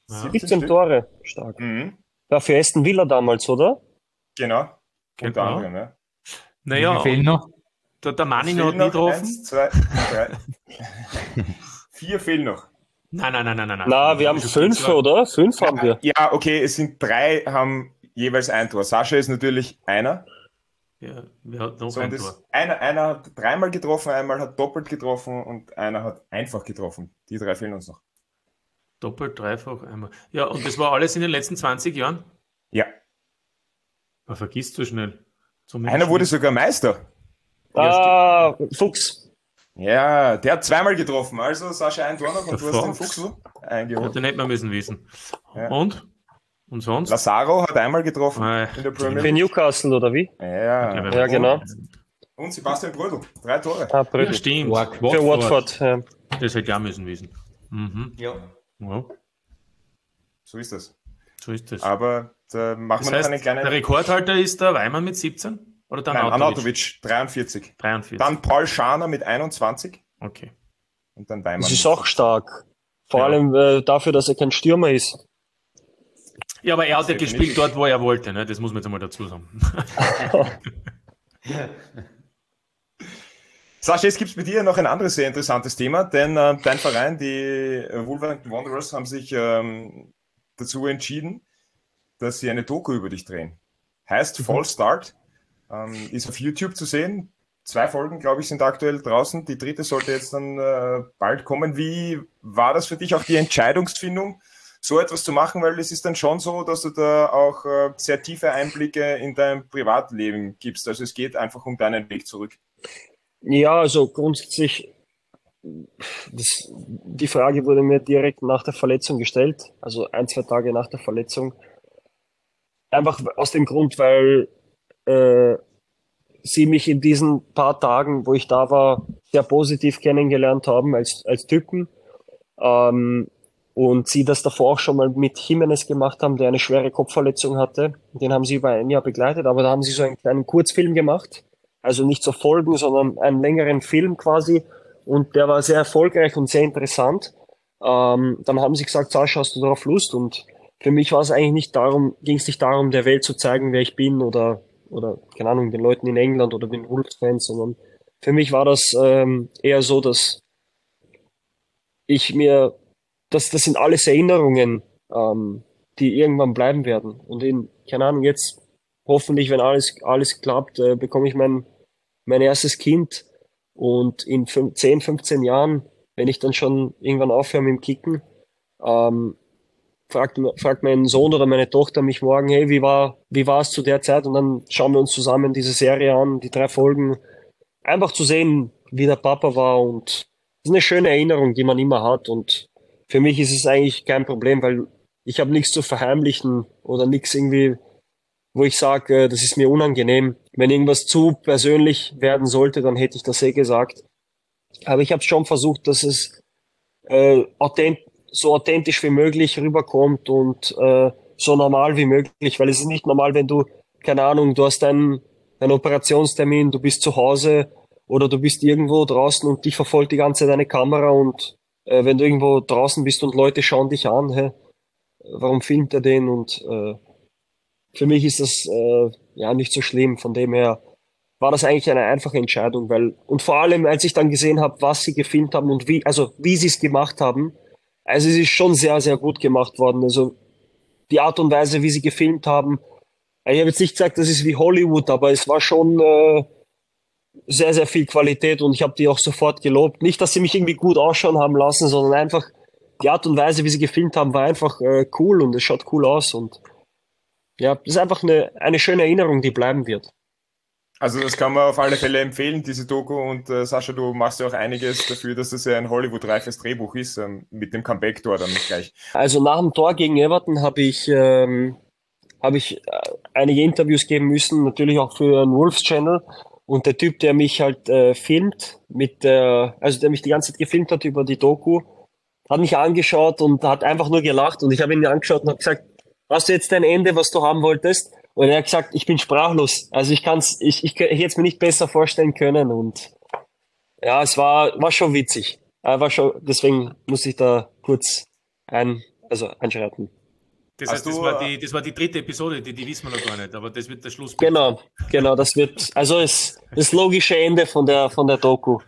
siebzehn Tore, stark. Mhm. Ja, für Aston Villa damals, oder? Genau, unter Genau. anderem. Ja. Naja, Wie viel noch? der, der Manning Es hat fehlen nie noch getroffen. eins, zwei, drei. Vier fehlen noch. Nein, nein, nein, nein, nein. Na, wir haben fünf, oder? Fünf haben wir. Ja, okay, es sind drei, haben jeweils ein Tor. Sascha ist natürlich einer. Ja, wer hat noch So, ein und Tor? das, einer, einer hat dreimal getroffen, einmal hat doppelt getroffen und einer hat einfach getroffen. Die drei fehlen uns noch. Doppelt, dreifach, einmal. Ja, und das war alles in den letzten zwanzig Jahren? Ja. Man vergisst so schnell. Zumindest Einer wurde nicht. sogar Meister. Ah, Fuchs. Ja, der hat zweimal getroffen. Also Sascha ein Tor noch und Der du hast den Fox. Fuchsl Ja, eingeholt. den hätte man müssen wissen. Ja. Und? Und sonst? Lazaro hat einmal getroffen Äh, in der Premier Für League. Newcastle, oder wie? Ja, Ja, genau. und Sebastian Brödel, drei Tore. Ah, Ja, Brügge. stimmt. Watford. Für Watford. Ja. Das hätte ich auch müssen wissen. Mhm. Ja. Ja, So ist das. so ist das. Aber da machen Das wir noch heißt, eine kleine... der Rekordhalter ist der Weimann mit siebzehn? Oder der Nein, Anatovic? Anatovic, dreiundvierzig. dreiundvierzig. Dann Paul Scharner mit einundzwanzig Okay. und dann Weimann. Das ist mit auch stark. Vor Ja. allem äh, dafür, dass er kein Stürmer ist. Ja, aber er hat ja Definitiv. gespielt dort, wo er wollte. Ne? Das muss man jetzt einmal dazu sagen. Sascha, jetzt gibt es bei dir noch ein anderes sehr interessantes Thema, denn äh, dein Verein, die äh, Wolverhampton Wanderers, haben sich ähm, dazu entschieden, dass sie eine Doku über dich drehen. Heißt Fall Start, ähm, ist auf YouTube zu sehen. Zwei Folgen, glaube ich, sind aktuell draußen. Die dritte sollte jetzt dann äh, bald kommen. Wie war das für dich, auch die Entscheidungsfindung, so etwas zu machen? Weil es ist dann schon so, dass du da auch äh, sehr tiefe Einblicke in dein Privatleben gibst. Also es geht einfach um deinen Weg zurück. Ja, also grundsätzlich, das, die Frage wurde mir direkt nach der Verletzung gestellt, also ein, zwei Tage nach der Verletzung. Einfach aus dem Grund, weil äh, sie mich in diesen paar Tagen, wo ich da war, sehr positiv kennengelernt haben als, als Typen. Ähm, und sie das davor auch schon mal mit Jimenez gemacht haben, der eine schwere Kopfverletzung hatte. Den haben sie über ein Jahr begleitet, aber da haben sie so einen kleinen Kurzfilm gemacht. Also nicht so Folgen, sondern einen längeren Film quasi. Und der war sehr erfolgreich und sehr interessant. Ähm, dann haben sie gesagt, Sascha, hast du darauf Lust? Und für mich war es eigentlich nicht darum, ging es nicht darum, der Welt zu zeigen, wer ich bin oder, oder, keine Ahnung, den Leuten in England oder den Wolves-Fans, sondern für mich war das ähm, eher so, dass ich mir, das, das sind alles Erinnerungen, ähm, die irgendwann bleiben werden. Und in, keine Ahnung, jetzt hoffentlich, wenn alles, alles klappt, äh, bekomme ich mein, mein erstes Kind. Und in fünf, zehn, fünfzehn Jahren, wenn ich dann schon irgendwann aufhöre mit dem Kicken, ähm, fragt, fragt mein Sohn oder meine Tochter mich morgen, hey, wie war, wie war es zu der Zeit? Und dann schauen wir uns zusammen diese Serie an, die drei Folgen. Einfach zu sehen, wie der Papa war. Und das ist eine schöne Erinnerung, die man immer hat. Und für mich ist es eigentlich kein Problem, weil ich habe nichts zu verheimlichen oder nichts irgendwie, wo ich sage, das ist mir unangenehm. Wenn irgendwas zu persönlich werden sollte, dann hätte ich das eh gesagt. Aber ich habe schon versucht, dass es äh, authent so authentisch wie möglich rüberkommt und äh, so normal wie möglich, weil es ist nicht normal, wenn du, keine Ahnung, du hast einen, einen Operationstermin, du bist zu Hause oder du bist irgendwo draußen und dich verfolgt die ganze Zeit eine Kamera und äh, wenn du irgendwo draußen bist und Leute schauen dich an, hä, warum filmt er den? Und äh, für mich ist das äh, ja nicht so schlimm. Von dem her war das eigentlich eine einfache Entscheidung, weil und vor allem, als ich dann gesehen habe, was sie gefilmt haben und wie, also wie sie es gemacht haben, also es ist schon sehr, sehr gut gemacht worden. Also die Art und Weise, wie sie gefilmt haben. Ich habe jetzt nicht gesagt, das ist wie Hollywood, aber es war schon äh, sehr, sehr viel Qualität und ich habe die auch sofort gelobt. Nicht, dass sie mich irgendwie gut ausschauen haben lassen, sondern einfach die Art und Weise, wie sie gefilmt haben, war einfach äh, cool und es schaut cool aus und ja, das ist einfach eine, eine schöne Erinnerung, die bleiben wird. Also das kann man auf alle Fälle empfehlen, diese Doku. Und äh, Sascha, du machst ja auch einiges dafür, dass das ja ein Hollywood-reifes Drehbuch ist, ähm, mit dem Comeback-Tor dann gleich. Also nach dem Tor gegen Everton habe ich, ähm, habe ich äh, einige Interviews geben müssen, natürlich auch für einen Wolves-Channel. Und der Typ, der mich halt äh, filmt, mit der, also der mich die ganze Zeit gefilmt hat über die Doku, hat mich angeschaut und hat einfach nur gelacht. Und ich habe ihn angeschaut und habe gesagt, hast du jetzt dein Ende, was du haben wolltest? Und er hat gesagt, ich bin sprachlos. Also ich kann's, ich, ich, ich hätte es mir nicht besser vorstellen können. Und ja, es war, war schon witzig. War schon, deswegen muss ich da kurz ein, Also einschreiten. Das Hast heißt, das du, war, äh, die, das war die dritte Episode, die, die wissen wir noch gar nicht, aber das wird der Schluss. Genau, genau, das wird, also es, das logische Ende von der, von der Doku.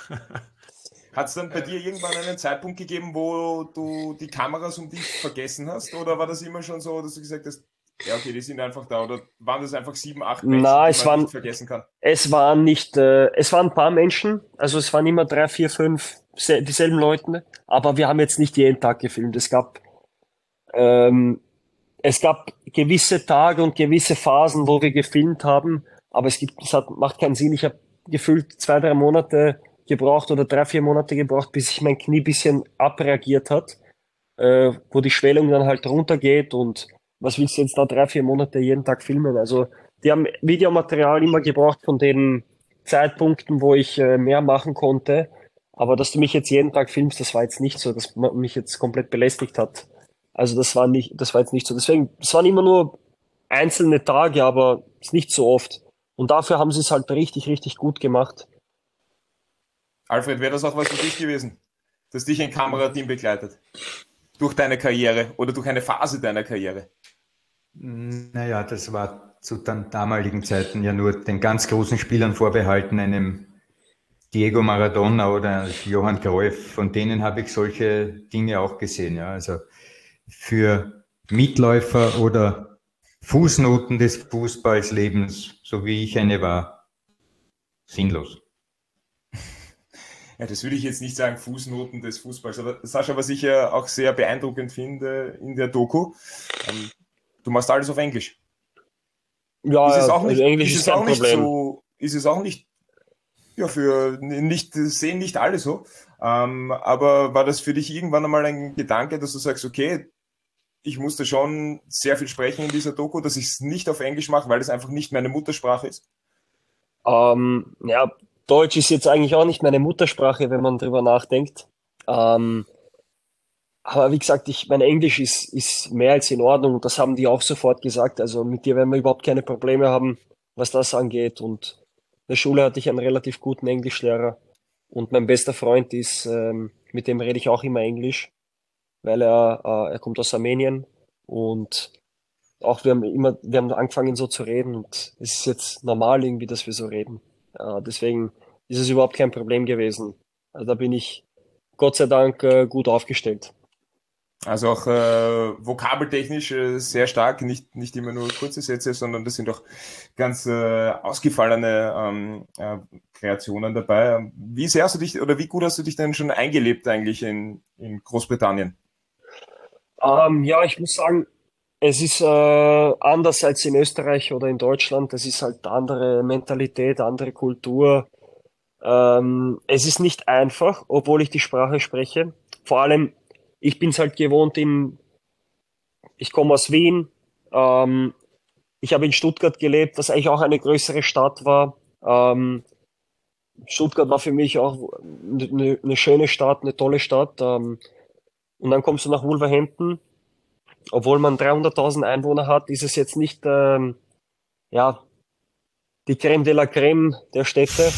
Hat es dann bei dir irgendwann einen Zeitpunkt gegeben, wo du die Kameras um dich vergessen hast? Oder war das immer schon so, dass du gesagt hast, ja okay, die sind einfach da? Oder waren das einfach sieben, acht Menschen, Na, die es man waren, nicht vergessen kann? es waren nicht, äh, es waren ein paar Menschen, also es waren immer drei, vier, fünf se- dieselben Leute, aber wir haben jetzt nicht jeden Tag gefilmt. Es gab, ähm, es gab gewisse Tage und gewisse Phasen, wo wir gefilmt haben, aber es gibt, es hat, macht keinen Sinn. Ich habe gefühlt zwei, drei Monate gebraucht oder drei, vier Monate gebraucht, bis sich mein Knie bisschen abreagiert hat, äh, wo die Schwellung dann halt runtergeht und was willst du jetzt da drei, vier Monate jeden Tag filmen? Also die haben Videomaterial immer gebraucht von den Zeitpunkten, wo ich äh, mehr machen konnte, aber dass du mich jetzt jeden Tag filmst, das war jetzt nicht so, dass man mich jetzt komplett belästigt hat. Also das war nicht, das war jetzt nicht so. Deswegen, es waren immer nur einzelne Tage, aber ist nicht so oft. Und dafür haben sie es halt richtig, richtig gut gemacht. Alfred, wäre das auch was für dich gewesen, dass dich ein Kamerateam begleitet? Durch deine Karriere oder durch eine Phase deiner Karriere? Naja, das war zu den damaligen Zeiten ja nur den ganz großen Spielern vorbehalten, einem Diego Maradona oder Johann Cruyff. Von denen habe ich solche Dinge auch gesehen. Ja. Also für Mitläufer oder Fußnoten des Fußballslebens, so wie ich eine war, sinnlos. Ja, das würde ich jetzt nicht sagen, Fußnoten des Fußballs. Aber Sascha, was ich ja auch sehr beeindruckend finde in der Doku, ähm, du machst alles auf Englisch. Ja, Ist es ja, auch nicht, also Englisch ist ist es kein auch nicht Problem. so, ist es auch nicht, ja, für nicht, sehen nicht alle so. Ähm, aber war das für dich irgendwann einmal ein Gedanke, dass du sagst, okay, ich musste schon sehr viel sprechen in dieser Doku, dass ich es nicht auf Englisch mache, weil es einfach nicht meine Muttersprache ist? Ähm, ja, Deutsch ist jetzt eigentlich auch nicht meine Muttersprache, wenn man drüber nachdenkt. Ähm, aber wie gesagt, ich, mein Englisch ist, ist mehr als in Ordnung und das haben die auch sofort gesagt. Also mit dir werden wir überhaupt keine Probleme haben, was das angeht. Und in der Schule hatte ich einen relativ guten Englischlehrer und mein bester Freund ist, ähm, mit dem rede ich auch immer Englisch, weil er, äh, er kommt aus Armenien und auch wir haben immer, wir haben angefangen so zu reden und es ist jetzt normal irgendwie, dass wir so reden. Äh, deswegen ist es überhaupt kein Problem gewesen. Also da bin ich Gott sei Dank äh, gut aufgestellt. Also auch äh, vokabeltechnisch äh, sehr stark, nicht, nicht immer nur kurze Sätze, sondern das sind auch ganz äh, ausgefallene ähm, äh, Kreationen dabei. Wie sehr hast du dich oder wie gut hast du dich denn schon eingelebt eigentlich in, in Großbritannien? Ähm, ja, ich muss sagen, es ist äh, anders als in Österreich oder in Deutschland. Es ist halt andere Mentalität, andere Kultur. Ähm, es ist nicht einfach, obwohl ich die Sprache spreche. Vor allem, ich bin es halt gewohnt in, ich komme aus Wien. Ähm, ich habe in Stuttgart gelebt, was eigentlich auch eine größere Stadt war. Ähm, Stuttgart war für mich auch eine, eine schöne Stadt, eine tolle Stadt. Ähm, und dann kommst du nach Wolverhampton. Obwohl man dreihunderttausend Einwohner hat, ist es jetzt nicht ähm, ja, die Creme de la Creme der Städte.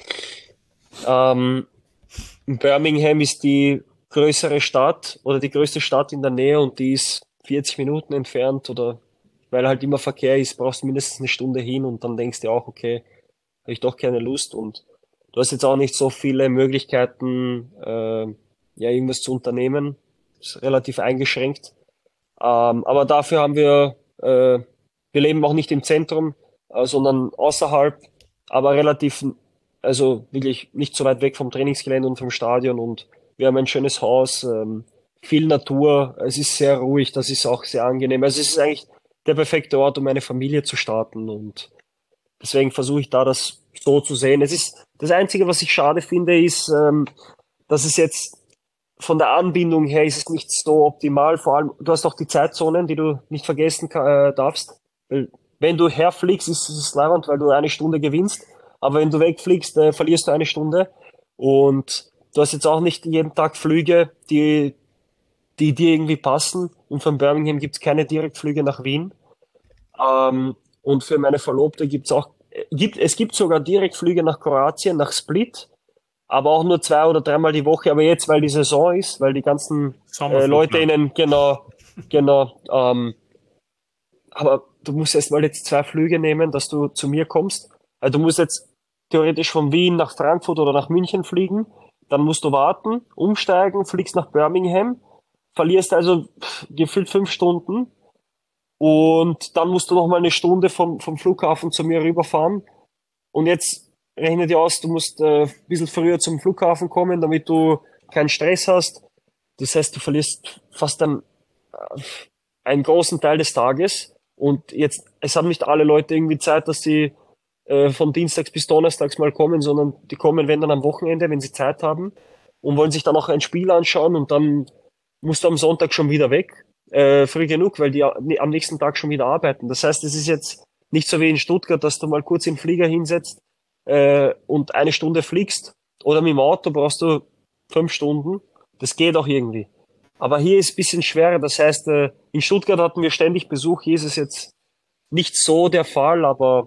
Ähm, Birmingham ist die größere Stadt oder die größte Stadt in der Nähe und die ist vierzig Minuten entfernt oder weil halt immer Verkehr ist, brauchst du mindestens eine Stunde hin und dann denkst du auch, okay, habe ich doch keine Lust und du hast jetzt auch nicht so viele Möglichkeiten, äh, ja, irgendwas zu unternehmen. Ist relativ eingeschränkt. Ähm, aber dafür haben wir, äh, wir leben auch nicht im Zentrum, äh, sondern außerhalb, aber relativ, also wirklich nicht so weit weg vom Trainingsgelände und vom Stadion und wir haben ein schönes Haus, ähm, viel Natur, es ist sehr ruhig, das ist auch sehr angenehm. Also es ist eigentlich der perfekte Ort, um eine Familie zu starten und deswegen versuche ich da das so zu sehen. Es ist, das Einzige, was ich schade finde, ist, ähm, dass es jetzt von der Anbindung her ist es nicht so optimal. Vor allem, du hast auch die Zeitzonen, die du nicht vergessen äh, darfst. Weil, wenn du herfliegst, ist es leibend, weil du eine Stunde gewinnst. Aber wenn du wegfliegst, äh, verlierst du eine Stunde. Und du hast jetzt auch nicht jeden Tag Flüge, die, die dir irgendwie passen. Und von Birmingham gibt's keine Direktflüge nach Wien. Ähm, und für meine Verlobte gibt's auch, äh, gibt, es gibt sogar Direktflüge nach Kroatien, nach Split. aber auch nur zwei oder dreimal die Woche. Aber jetzt, weil die Saison ist, weil die ganzen äh, Leute ihnen, genau, genau, ähm, aber du musst erst mal jetzt zwei Flüge nehmen, dass du zu mir kommst. Also du musst jetzt theoretisch von Wien nach Frankfurt oder nach München fliegen, dann musst du warten, umsteigen, fliegst nach Birmingham, verlierst also pff, gefühlt fünf Stunden und dann musst du noch mal eine Stunde vom, vom Flughafen zu mir rüberfahren und jetzt rechne dir aus, du musst äh, ein bisschen früher zum Flughafen kommen, damit du keinen Stress hast. Das heißt, du verlierst fast einen, äh, einen großen Teil des Tages und jetzt, es haben nicht alle Leute irgendwie Zeit, dass sie von Dienstags bis Donnerstags mal kommen, sondern die kommen, wenn dann am Wochenende, wenn sie Zeit haben und wollen sich dann auch ein Spiel anschauen und dann musst du am Sonntag schon wieder weg, äh, früh genug, weil die am nächsten Tag schon wieder arbeiten. Das heißt, es ist jetzt nicht so wie in Stuttgart, dass du mal kurz im Flieger hinsetzt äh, und eine Stunde fliegst oder mit dem Auto brauchst du fünf Stunden. Das geht auch irgendwie. Aber hier ist es ein bisschen schwerer. Das heißt, äh, in Stuttgart hatten wir ständig Besuch. Hier ist es jetzt nicht so der Fall, aber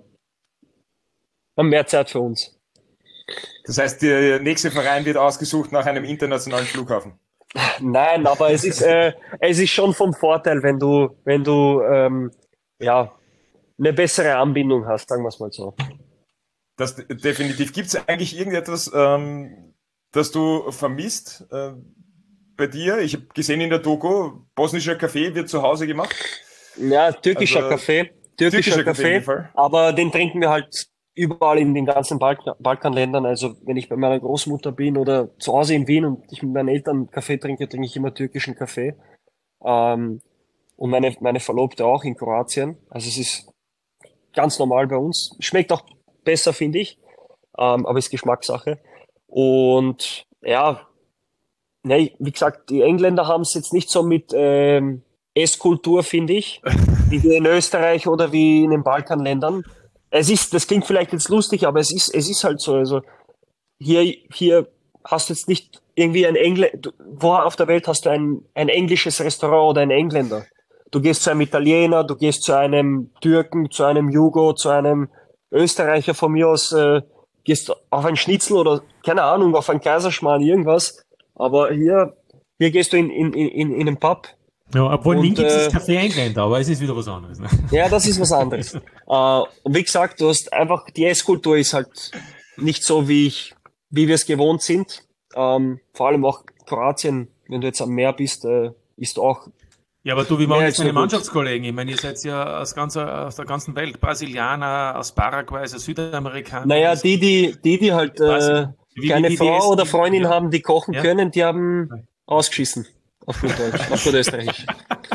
haben mehr Zeit für uns. Das heißt, der nächste Verein wird ausgesucht nach einem internationalen Flughafen? Nein, aber es ist, äh, es ist schon vom Vorteil, wenn du, wenn du ähm, ja, eine bessere Anbindung hast, sagen wir es mal so. Das definitiv. Gibt es eigentlich irgendetwas, ähm, das du vermisst äh, bei dir? Ich habe gesehen in der Doku, bosnischer Kaffee wird zu Hause gemacht. Ja, türkischer also, Kaffee. Türkischer, türkischer Kaffee, Kaffee aber den trinken wir halt überall in den ganzen Balkan- Balkanländern. Also wenn ich bei meiner Großmutter bin oder zu Hause in Wien und ich mit meinen Eltern Kaffee trinke, trinke ich immer türkischen Kaffee. Ähm, und meine, meine Verlobte auch in Kroatien. Also es ist ganz normal bei uns. Schmeckt auch besser, finde ich. Ähm, aber ist Geschmackssache. Und ja, ne, wie gesagt, die Engländer haben es jetzt nicht so mit ähm, Esskultur, finde ich, wie wir in Österreich oder wie in den Balkanländern. Es ist, das klingt vielleicht jetzt lustig, aber es ist, es ist halt so. Also hier, hier hast du jetzt nicht irgendwie ein Engländer, wo auf der Welt hast du ein, ein englisches Restaurant oder einen Engländer? Du gehst zu einem Italiener, du gehst zu einem Türken, zu einem Jugo, zu einem Österreicher von mir aus, äh, gehst auf ein Schnitzel oder, keine Ahnung, auf ein Kaiserschmarrn, irgendwas. Aber hier, hier gehst du in, in, in, in einen Pub. Ja, obwohl in Wien gibt es das Café Engländer, aber es ist wieder was anderes. Ne? Ja, das ist was anderes. uh, und wie gesagt, du hast einfach, die Esskultur ist halt nicht so, wie ich, wie wir es gewohnt sind. Um, vor allem auch Kroatien, wenn du jetzt am Meer bist, äh, ist auch. Ja, aber du, wie machen jetzt deine Mannschaftskollegen? Ich meine, ihr seid ja aus, ganzer, aus der ganzen Welt, Brasilianer, aus Paraguay, also Südamerikaner. Naja, die, die, die, die halt äh, wie, keine wie, wie Frau oder Freundin ja. haben, die kochen ja. können, die haben ja. ausgeschissen. Auf gut Deutsch, auf gut Österreichisch.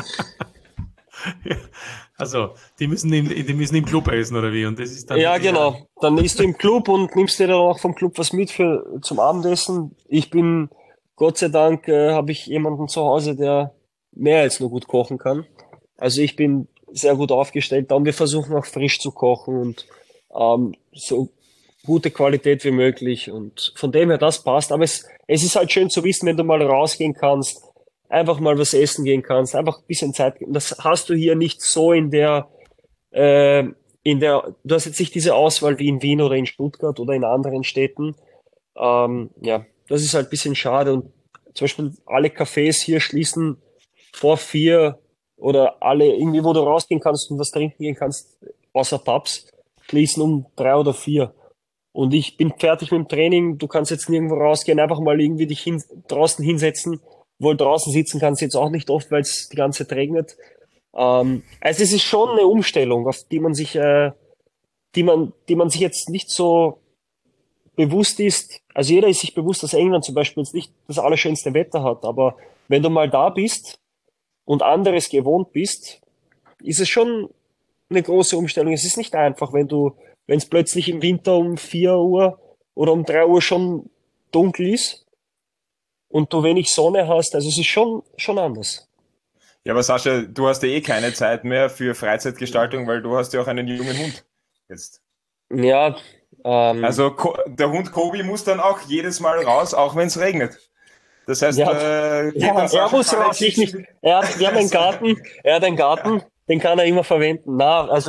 Ja, also, die müssen, im, die müssen im Club essen, oder wie? Und das ist dann ja, genau. Dann isst du im Club und nimmst dir dann auch vom Club was mit für, zum Abendessen. Ich bin, Gott sei Dank, äh, habe ich jemanden zu Hause, der mehr als nur gut kochen kann. Also ich bin sehr gut aufgestellt. Und wir versuchen auch frisch zu kochen und ähm, so gute Qualität wie möglich. Und von dem her, das passt. Aber es, es ist halt schön zu wissen, wenn du mal rausgehen kannst, einfach mal was essen gehen kannst, einfach ein bisschen Zeit. Das hast du hier nicht so in der, äh, in der, du hast jetzt nicht diese Auswahl wie in Wien oder in Stuttgart oder in anderen Städten. Ähm, ja, das ist halt ein bisschen schade. Und zum Beispiel alle Cafés hier schließen vor vier oder alle irgendwie, wo du rausgehen kannst und was trinken gehen kannst, außer Pubs, schließen um drei oder vier. Und ich bin fertig mit dem Training, du kannst jetzt nirgendwo rausgehen, einfach mal irgendwie dich hin, draußen hinsetzen. Wohl draußen sitzen kannst du jetzt auch nicht oft, weil es die ganze Zeit regnet. Ähm, also es ist schon eine Umstellung, auf die man sich, äh, die man, die man sich jetzt nicht so bewusst ist. Also jeder ist sich bewusst, dass England zum Beispiel jetzt nicht das allerschönste Wetter hat, aber wenn du mal da bist und anderes gewohnt bist, ist es schon eine große Umstellung. Es ist nicht einfach, wenn du, wenn es plötzlich im Winter um vier Uhr oder um drei Uhr schon dunkel ist und du wenig Sonne hast, also es ist schon, schon anders. Ja, aber Sascha, du hast ja eh keine Zeit mehr für Freizeitgestaltung, weil du hast ja auch einen jungen Hund jetzt. Ja. Ähm, also der Hund Kobi muss dann auch jedes Mal raus, auch wenn es regnet. Das heißt, ja, äh, ja, er muss raus, ich nicht. Er hat, wir haben einen Garten, er hat einen Garten, den kann er immer verwenden. Na, also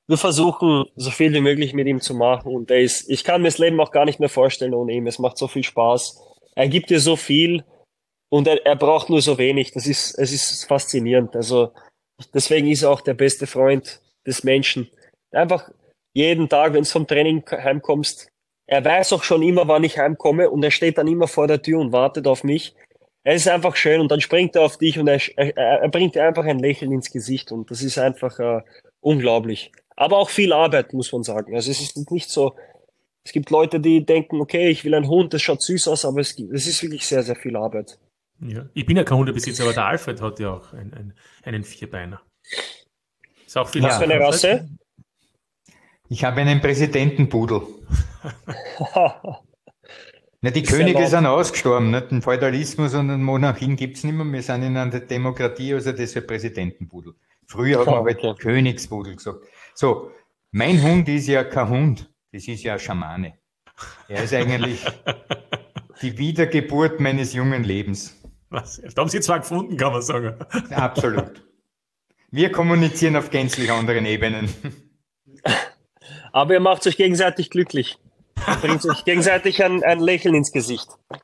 wir versuchen, so viel wie möglich mit ihm zu machen. Und er ist, ich kann mir das Leben auch gar nicht mehr vorstellen ohne ihn. Es macht so viel Spaß. Er gibt dir so viel und er, er braucht nur so wenig. Das ist, es ist faszinierend. Also deswegen ist er auch der beste Freund des Menschen. Einfach jeden Tag, wenn du vom Training heimkommst, er weiß auch schon immer, wann ich heimkomme und er steht dann immer vor der Tür und wartet auf mich. Er ist einfach schön und dann springt er auf dich und er, er, er bringt dir einfach ein Lächeln ins Gesicht und das ist einfach äh, unglaublich. Aber auch viel Arbeit, muss man sagen. Also es ist nicht so, es gibt Leute, die denken, okay, ich will einen Hund, das schaut süß aus, aber es, gibt, es ist wirklich sehr, sehr viel Arbeit. Ja. Ich bin ja kein Hundebesitzer, aber der Alfred hat ja auch ein, ein, einen Vierbeiner. Ist auch viel Was für eine Rasse? Ich habe einen Präsidentenpudel. Na, die Ist Könige sehr sind ausgestorben, nicht? Den Feudalismus und den Monarchien gibt's nicht mehr. Wir sind in einer Demokratie, also das ist ein Präsidentenpudel. Früher hat man halt Okay. Königspudel gesagt. So, mein Hund ist ja kein Hund, das ist ja ein Schamane. Er ist eigentlich die Wiedergeburt meines jungen Lebens. Was? Da haben sie zwar gefunden, kann man sagen. Absolut. Wir kommunizieren auf gänzlich anderen Ebenen. Aber ihr macht euch gegenseitig glücklich. Ihr bringt euch gegenseitig ein, ein Lächeln ins Gesicht.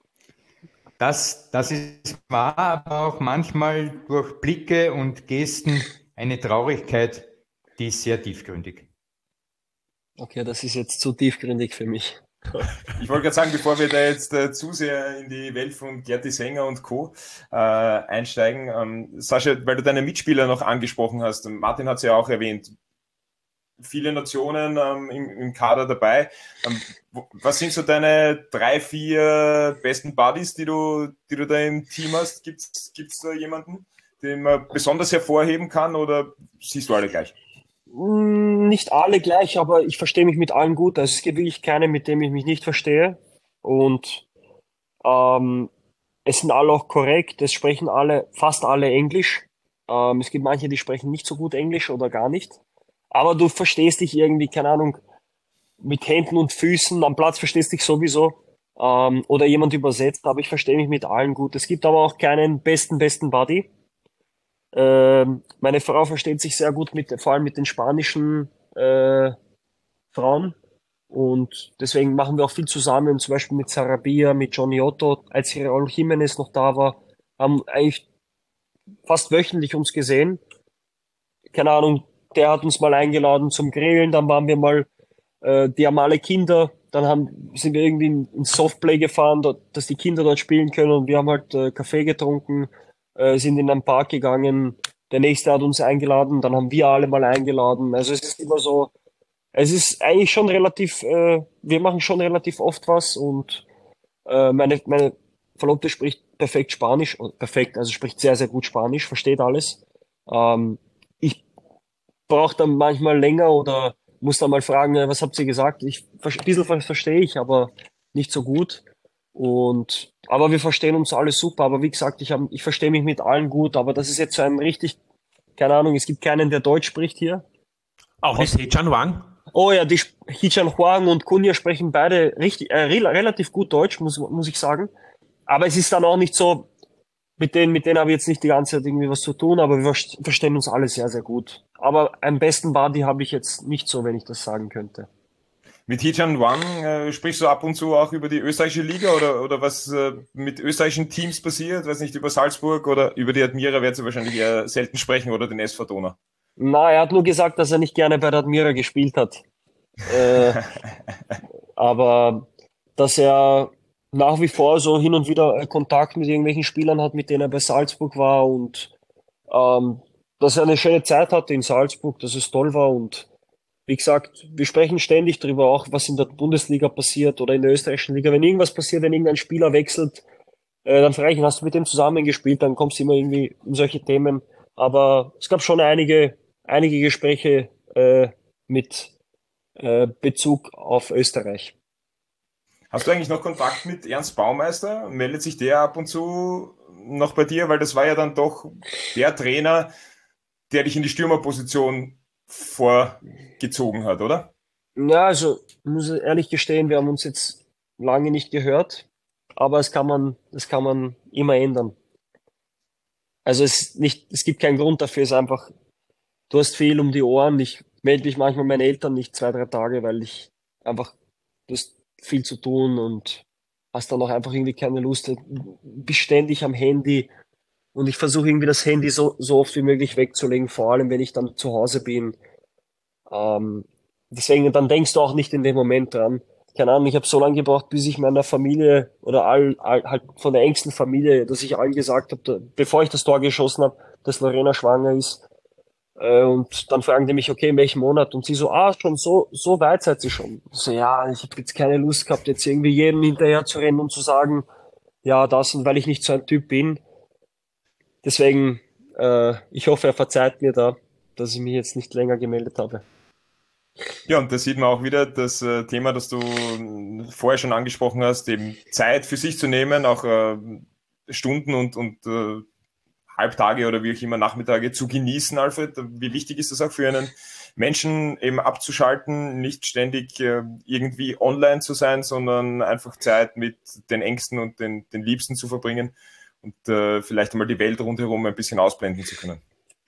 Das, das ist wahr, aber auch manchmal durch Blicke und Gesten eine Traurigkeit, die ist sehr tiefgründig. Okay, das ist jetzt zu tiefgründig für mich. Ich wollte gerade sagen, bevor wir da jetzt äh, zu sehr in die Welt von Gerti Sänger und Co. Äh, einsteigen, ähm, Sascha, weil du deine Mitspieler noch angesprochen hast, Martin hat es ja auch erwähnt, viele Nationen ähm, im, im Kader dabei. Ähm, wo, was sind so deine drei, vier besten Buddies, die du, die du da im Team hast? Gibt's, gibt's da jemanden, den man besonders hervorheben kann oder siehst du alle gleich? Mm, Nicht alle gleich, aber ich verstehe mich mit allen gut. Also es gibt wirklich keinen, mit dem ich mich nicht verstehe. Und ähm, es sind alle auch korrekt. Es sprechen alle, fast alle Englisch. Ähm, es gibt manche, die sprechen nicht so gut Englisch oder gar nicht. Aber du verstehst dich irgendwie, keine Ahnung, mit Händen und Füßen am Platz verstehst dich sowieso. Ähm, oder jemand übersetzt, aber ich verstehe mich mit allen gut. Es gibt aber auch keinen besten, besten Buddy. Ähm, meine Frau versteht sich sehr gut mit, vor allem mit den spanischen äh, Frauen. Und deswegen machen wir auch viel zusammen, zum Beispiel mit Sarabia, mit Johnny Otto, als Raúl Jiménez noch da war, haben eigentlich fast wöchentlich uns gesehen. Keine Ahnung, der hat uns mal eingeladen zum Grillen, dann waren wir mal, äh, die haben alle Kinder, dann haben, sind wir irgendwie in, ins Softplay gefahren, dort, dass die Kinder dort spielen können und wir haben halt äh, Kaffee getrunken, äh, sind in einen Park gegangen, der nächste hat uns eingeladen, dann haben wir alle mal eingeladen, also es ist immer so, es ist eigentlich schon relativ, äh, wir machen schon relativ oft was und äh, meine, meine Verlobte spricht perfekt Spanisch, oh, perfekt, also spricht sehr, sehr gut Spanisch, versteht alles. Ähm, ich brauche dann manchmal länger oder muss dann mal fragen, äh, was habt ihr gesagt? Ich, ein bisschen ver- verstehe ich, aber nicht so gut. Und, aber wir verstehen uns alle super, aber wie gesagt, ich, hab, ich verstehe mich mit allen gut, aber das ist jetzt so ein richtig, keine Ahnung, es gibt keinen, der Deutsch spricht hier. Auch nicht Hechan Wang? Oh ja, die Sp- Hichan Huang und Kunja sprechen beide richtig, äh, rel relativ gut Deutsch, muss, muss ich sagen. Aber es ist dann auch nicht so, mit denen, mit denen habe ich jetzt nicht die ganze Zeit irgendwie was zu tun, aber wir verst- verstehen uns alle sehr, sehr gut. Aber einen besten Buddy habe ich jetzt nicht so, wenn ich das sagen könnte. Mit Hichan Wang äh, sprichst du ab und zu auch über die österreichische Liga oder, oder was äh, mit österreichischen Teams passiert? Weiß nicht, über Salzburg oder über die Admira wird sie wahrscheinlich eher selten sprechen oder den S V Donau. Na, er hat nur gesagt, dass er nicht gerne bei der Admira gespielt hat. Äh, aber dass er nach wie vor so hin und wieder äh, Kontakt mit irgendwelchen Spielern hat, mit denen er bei Salzburg war und ähm, dass er eine schöne Zeit hatte in Salzburg, dass es toll war und wie gesagt, wir sprechen ständig darüber auch, was in der Bundesliga passiert oder in der österreichischen Liga. Wenn irgendwas passiert, wenn irgendein Spieler wechselt, äh, dann frage ich ihn, hast du mit dem zusammengespielt? Dann kommst du immer irgendwie um solche Themen. Aber es gab schon einige, einige Gespräche äh, mit äh, Bezug auf Österreich. Hast du eigentlich noch Kontakt mit Ernst Baumeister? Meldet sich der ab und zu noch bei dir? Weil das war ja dann doch der Trainer, der dich in die Stürmerposition vorgezogen hat, oder? Ja, also muss ich ehrlich gestehen, wir haben uns jetzt lange nicht gehört, aber es kann man, das kann man immer ändern. Also es ist nicht, es gibt keinen Grund dafür, es ist einfach, du hast viel um die Ohren. Ich melde mich manchmal meine Eltern nicht zwei, drei Tage, weil ich einfach, du hast viel zu tun und hast dann auch einfach irgendwie keine Lust, bist ständig am Handy und ich versuche irgendwie das Handy so, so oft wie möglich wegzulegen, vor allem wenn ich dann zu Hause bin. Ähm, deswegen, dann denkst du auch nicht in dem Moment dran. Keine Ahnung, ich habe so lange gebraucht, bis ich meiner Familie oder all, all, halt von der engsten Familie, dass ich allen gesagt habe, da, bevor ich das Tor geschossen habe, dass Lorena schwanger ist. Äh, und dann fragen die mich, okay, in welchem Monat? Und sie so, ah, schon so, so weit seid ihr schon. So, ja, ich habe jetzt keine Lust gehabt, jetzt irgendwie jedem hinterher zu rennen und zu sagen, ja, das und weil ich nicht so ein Typ bin. Deswegen, äh, ich hoffe, er verzeiht mir da, dass ich mich jetzt nicht länger gemeldet habe. Ja, und da sieht man auch wieder das äh, Thema, das du äh, vorher schon angesprochen hast, eben Zeit für sich zu nehmen, auch äh, Stunden und, und äh, Halbtage oder wie auch immer Nachmittage zu genießen, Alfred. Wie wichtig ist das auch für einen Menschen, eben abzuschalten, nicht ständig äh, irgendwie online zu sein, sondern einfach Zeit mit den Ängsten und den, den Liebsten zu verbringen und äh, vielleicht einmal die Welt rundherum ein bisschen ausblenden zu können.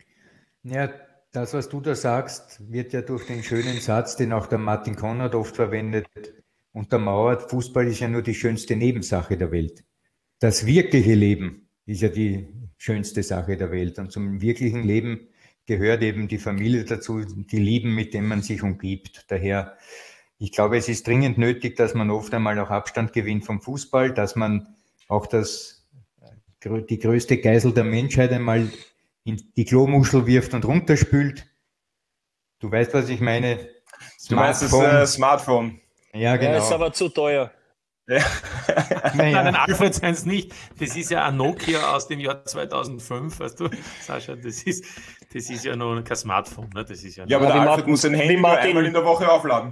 Ja, das, was du da sagst, wird ja durch den schönen Satz, den auch der Martin Konrad oft verwendet, untermauert: Fußball ist ja nur die schönste Nebensache der Welt. Das wirkliche Leben ist ja die schönste Sache der Welt. Und zum wirklichen Leben gehört eben die Familie dazu, die Lieben, mit denen man sich umgibt. Daher, ich glaube, es ist dringend nötig, dass man oft einmal auch Abstand gewinnt vom Fußball, dass man auch das, die größte Geisel der Menschheit einmal in die Klomuschel wirft und runterspült. Du weißt, was ich meine? Du meinst das äh, Smartphone? Ja, genau. Ja, ist aber zu teuer. Ja. Naja. Nein, Alfred, seien es nicht. Das ist ja ein Nokia aus dem Jahr zweitausendfünf, weißt du, Sascha, das ist, das ist ja noch kein Smartphone. Ne? Das ist ja, ja, aber der Alfred Martin, muss sein Handy nur einmal in der Woche aufladen.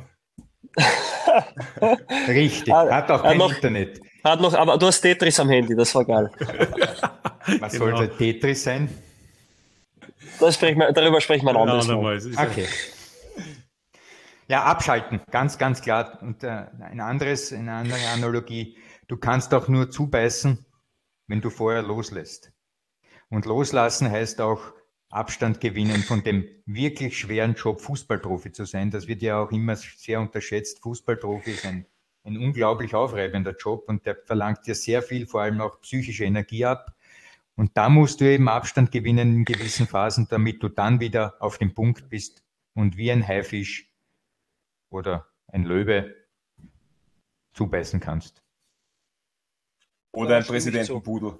Richtig, hat auch kein noch, Internet. Hat noch, aber du hast Tetris am Handy, das war geil. Was genau. Soll Tetris sein? Das sprechen wir, darüber sprechen wir ein anderes Mal. Okay. Ja, abschalten, ganz, ganz klar. Und äh, ein anderes, eine andere Analogie: Du kannst auch nur zubeißen, wenn du vorher loslässt. Und loslassen heißt auch Abstand gewinnen von dem wirklich schweren Job, Fußballprofi zu sein. Das wird ja auch immer sehr unterschätzt. Fußballprofi ist ein, ein unglaublich aufreibender Job und der verlangt dir sehr viel, vor allem auch psychische Energie ab. Und da musst du eben Abstand gewinnen in gewissen Phasen, damit du dann wieder auf dem Punkt bist und wie ein Haifisch oder ein Löwe zubeißen kannst. Oder ein Präsidentenpudel.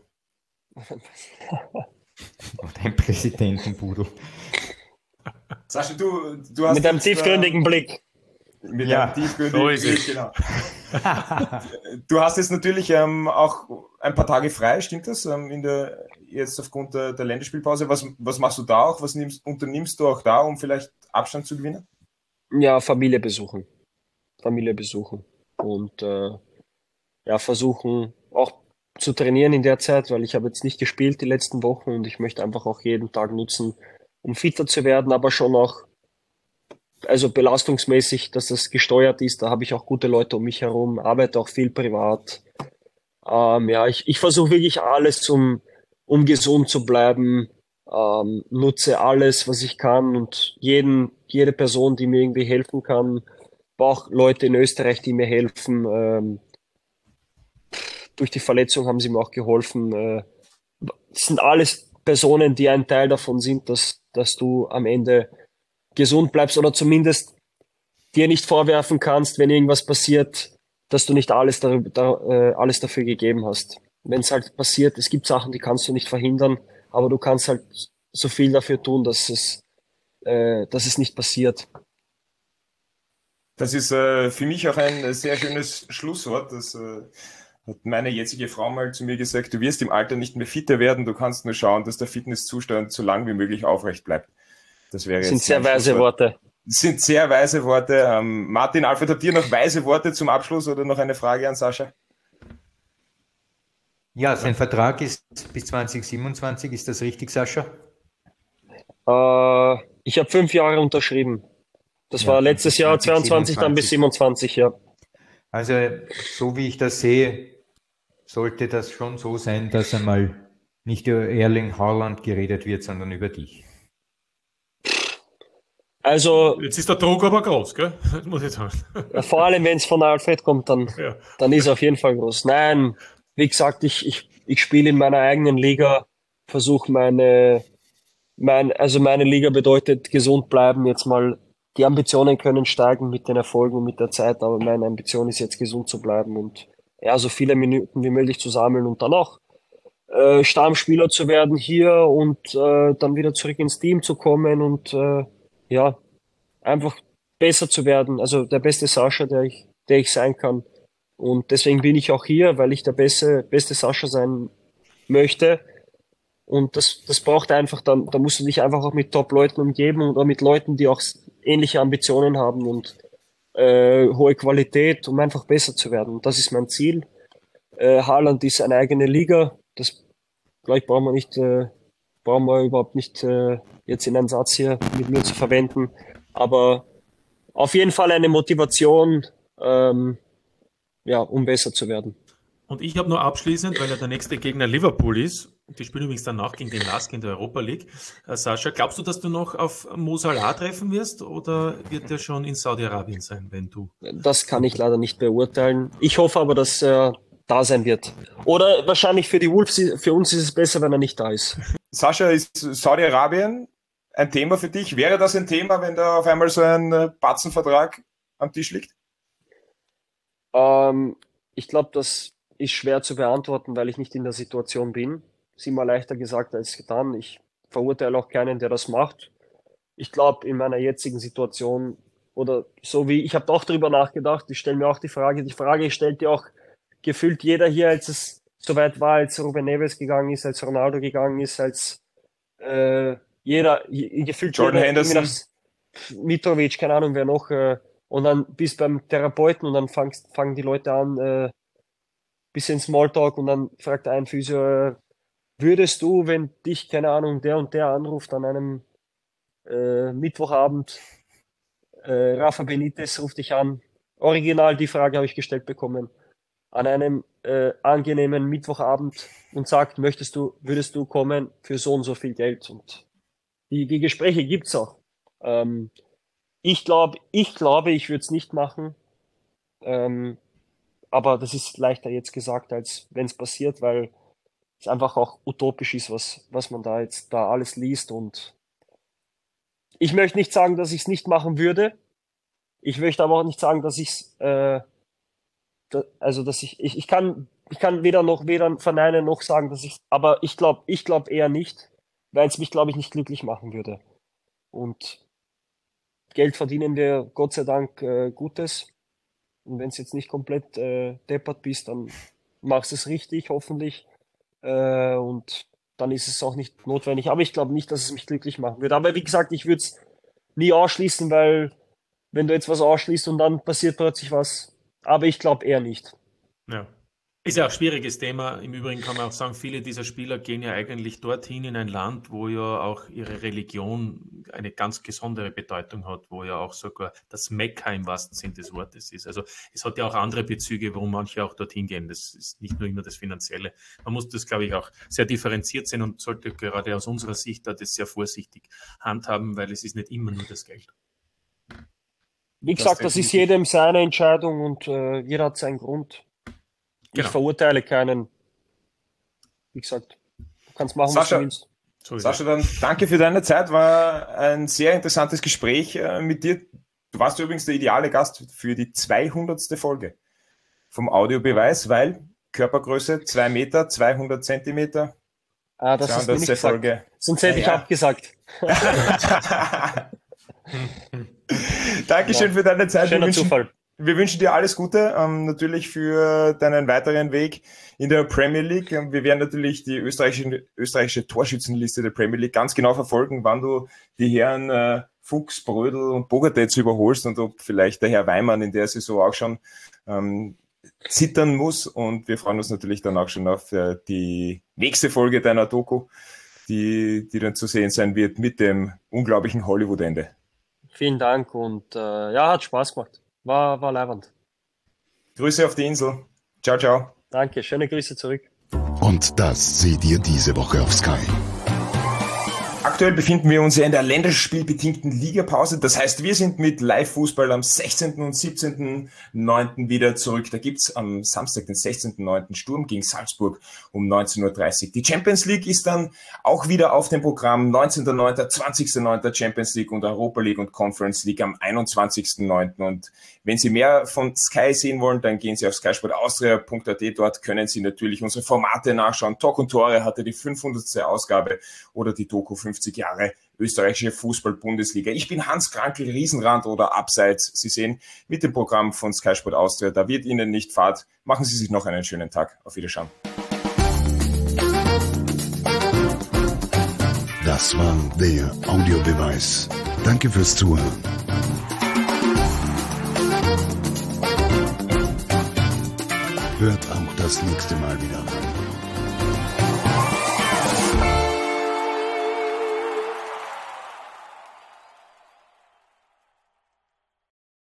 Oder ein Präsidentenpudel. Sascha, du, du hast... Mit einem tiefgründigen äh, Blick. Mit ja, einem tiefgründigen so Blick, genau. Du hast jetzt natürlich ähm, auch ein paar Tage frei, stimmt das? Ähm, in der, jetzt aufgrund der, der Länderspielpause. Was, was machst du da auch? Was nimmst, unternimmst du auch da, um vielleicht Abstand zu gewinnen? Ja, Familie besuchen. Familie besuchen. Und äh, ja, versuchen auch zu trainieren in der Zeit, weil ich habe jetzt nicht gespielt die letzten Wochen und ich möchte einfach auch jeden Tag nutzen, um fitter zu werden, aber schon auch, also belastungsmäßig, dass das gesteuert ist. Da habe ich auch gute Leute um mich herum, arbeite auch viel privat. Ähm, ja, ich, ich versuche wirklich alles, um, um gesund zu bleiben, ähm, nutze alles, was ich kann und jeden, jede Person, die mir irgendwie helfen kann. Auch Leute in Österreich, die mir helfen. Ähm, durch die Verletzung haben sie mir auch geholfen. Äh, das sind alles Personen, die ein Teil davon sind, dass, dass du am Ende gesund bleibst oder zumindest dir nicht vorwerfen kannst, wenn irgendwas passiert, dass du nicht alles, darüber, da, äh, alles dafür gegeben hast. Wenn es halt passiert, es gibt Sachen, die kannst du nicht verhindern, aber du kannst halt so viel dafür tun, dass es, äh, dass es nicht passiert. Das ist äh, für mich auch ein sehr schönes Schlusswort. Das äh, hat meine jetzige Frau mal zu mir gesagt: Du wirst im Alter nicht mehr fitter werden, du kannst nur schauen, dass der Fitnesszustand so lang wie möglich aufrecht bleibt. Das wäre das jetzt sind sehr weise Worte. Das sind sehr weise Worte. Ähm, Martin, Alfred, habt ihr noch weise Worte zum Abschluss oder noch eine Frage an Sascha? Ja, sein Vertrag ist bis zwanzig siebenundzwanzig, ist das richtig, Sascha? Äh, ich habe fünf Jahre unterschrieben. Das ja, war letztes Jahr zweiundzwanzig, dann bis siebenundzwanzig, ja. Also, so wie ich das sehe, sollte das schon so sein, dass einmal nicht über Erling Haaland geredet wird, sondern über dich. Also, jetzt ist der Druck aber groß, gell? Das muss ich sagen. Vor allem, wenn es von Alfred kommt, dann, ja. dann ist es auf jeden Fall groß. Nein, wie gesagt, ich, ich, ich spiele in meiner eigenen Liga, versuche meine, mein, also meine Liga bedeutet gesund bleiben, jetzt mal, die Ambitionen können steigen mit den Erfolgen und mit der Zeit, aber meine Ambition ist jetzt gesund zu bleiben und ja, so viele Minuten wie möglich zu sammeln und dann auch äh, Stammspieler zu werden hier und äh, dann wieder zurück ins Team zu kommen und äh, ja, einfach besser zu werden, also der beste Sascha, der ich, der ich sein kann. Und deswegen bin ich auch hier, weil ich der beste, beste Sascha sein möchte. Und das, das braucht einfach dann, da musst du dich einfach auch mit Top-Leuten umgeben oder mit Leuten, die auch ähnliche Ambitionen haben und äh, hohe Qualität, um einfach besser zu werden. Und das ist mein Ziel. Äh, Haaland ist eine eigene Liga. Das, glaube ich, brauchen wir nicht, äh, brauchen wir überhaupt nicht äh, jetzt in einen Satz hier mit mir zu verwenden. Aber auf jeden Fall eine Motivation, ähm, ja, um besser zu werden. Und ich habe nur abschließend, weil ja der nächste Gegner Liverpool ist, die spielen übrigens danach gegen den Lask in der Europa League. Äh, Sascha, glaubst du, dass du noch auf Mo Salah treffen wirst oder wird der schon in Saudi-Arabien sein, wenn du? Das kann ich leider nicht beurteilen. Ich hoffe aber, dass er da sein wird. Oder wahrscheinlich für die Wolves, für uns ist es besser, wenn er nicht da ist. Sascha, ist Saudi-Arabien ein Thema für dich? Wäre das ein Thema, wenn da auf einmal so ein Batzenvertrag am Tisch liegt? Ähm, ich glaube, das ist schwer zu beantworten, weil ich nicht in der Situation bin. Ist immer leichter gesagt als getan. Ich verurteile auch keinen, der das macht. Ich glaube, in meiner jetzigen Situation oder so wie, ich habe auch darüber nachgedacht, ich stelle mir auch die Frage, die Frage stellt ja auch gefühlt jeder hier, als es soweit war, als Ruben Neves gegangen ist, als Ronaldo gegangen ist, als äh, jeder, gefühlt Jordan jeder, Henderson, Mitrovic, keine Ahnung, wer noch, äh, und dann bis beim Therapeuten und dann fang, fangen die Leute an, äh, bisschen Smalltalk und dann fragt ein Physio, äh, würdest du, wenn dich, keine Ahnung, der und der anruft an einem äh, Mittwochabend, äh, Rafa Benitez ruft dich an, original die Frage habe ich gestellt bekommen, an einem äh, angenehmen Mittwochabend und sagt, möchtest du, würdest du kommen für so und so viel Geld? Und die, die Gespräche gibt's auch. Ähm, ich glaube, ich glaube, ich würde es nicht machen. Ähm, aber das ist leichter jetzt gesagt, als wenn es passiert, weil es einfach auch utopisch ist, was, was man da jetzt da alles liest. Und ich möchte nicht sagen, dass ich es nicht machen würde. Ich möchte aber auch nicht sagen, dass ich es, äh, da, also dass ich, ich, ich kann, ich kann weder noch weder verneinen noch sagen, dass ich, aber ich glaube, ich glaube eher nicht, weil es mich, glaube ich, nicht glücklich machen würde. Und Geld verdienen wir Gott sei Dank äh, Gutes. Und wenn es jetzt nicht komplett äh, deppert bist, dann machst du es richtig, hoffentlich. Äh, und dann ist es auch nicht notwendig. Aber ich glaube nicht, dass es mich glücklich machen würde. Aber wie gesagt, ich würde es nie ausschließen, weil wenn du jetzt was ausschließt und dann passiert plötzlich was. Aber ich glaube eher nicht. Ja. Ist ja auch ein schwieriges Thema. Im Übrigen kann man auch sagen, viele dieser Spieler gehen ja eigentlich dorthin in ein Land, wo ja auch ihre Religion eine ganz besondere Bedeutung hat, wo ja auch sogar das Mekka im wahrsten Sinn des Wortes ist. Also es hat ja auch andere Bezüge, warum manche auch dorthin gehen. Das ist nicht nur immer das Finanzielle. Man muss das, glaube ich, auch sehr differenziert sehen und sollte gerade aus unserer Sicht da das sehr vorsichtig handhaben, weil es ist nicht immer nur das Geld. Wie gesagt, das, das ist jedem seine Entscheidung und äh, jeder hat seinen Grund. Genau. Ich verurteile keinen. Wie gesagt, du kannst machen, Sascha, was du willst. Sascha, dann danke für deine Zeit. War ein sehr interessantes Gespräch äh, mit dir. Du warst übrigens der ideale Gast für die zweihundertste Folge vom Audiobeweis, weil Körpergröße zwei Meter, zweihundert Zentimeter. Ah, das ist nicht Folge. Sonst hätte ja, ich ja. abgesagt. Dankeschön ja. für deine Zeit. Schöner Zufall. Wir wünschen dir alles Gute, ähm, natürlich für deinen weiteren Weg in der Premier League. Wir werden natürlich die österreichische, österreichische Torschützenliste der Premier League ganz genau verfolgen, wann du die Herren äh, Fuchs, Brödel und Bogatetz überholst und ob vielleicht der Herr Weimann in der Saison auch schon ähm, zittern muss. Und wir freuen uns natürlich dann auch schon auf äh, die nächste Folge deiner Doku, die, die dann zu sehen sein wird mit dem unglaublichen Hollywood-Ende. Vielen Dank und äh, ja, hat Spaß gemacht. War, war leibend. Grüße auf die Insel. Ciao, ciao. Danke, schöne Grüße zurück. Und das seht ihr diese Woche auf Sky. Aktuell befinden wir uns ja in der länderspielbedingten Ligapause. Das heißt, wir sind mit Live-Fußball am sechzehnten und siebzehnten neunten wieder zurück. Da gibt's am Samstag, den sechzehnten neunten Sturm gegen Salzburg um neunzehn Uhr dreißig. Die Champions League ist dann auch wieder auf dem Programm. neunzehnten neunten, zwanzigsten neunten Champions League und Europa League und Conference League am einundzwanzigsten neunten Und wenn Sie mehr von Sky sehen wollen, dann gehen Sie auf sky sport austria punkt a t. Dort können Sie natürlich unsere Formate nachschauen. Talk und Tore hatte die fünfhundertste Ausgabe oder die Doku fünfzig Jahre österreichische Fußball-Bundesliga. Ich bin Hans Krankel, Riesenrand oder Abseits. Sie sehen mit dem Programm von Sky Sport Austria, da wird Ihnen nicht fad. Machen Sie sich noch einen schönen Tag. Auf Wiederschauen. Das war der Audiobeweis. Danke fürs Zuhören. Hört auch das nächste Mal wieder rein.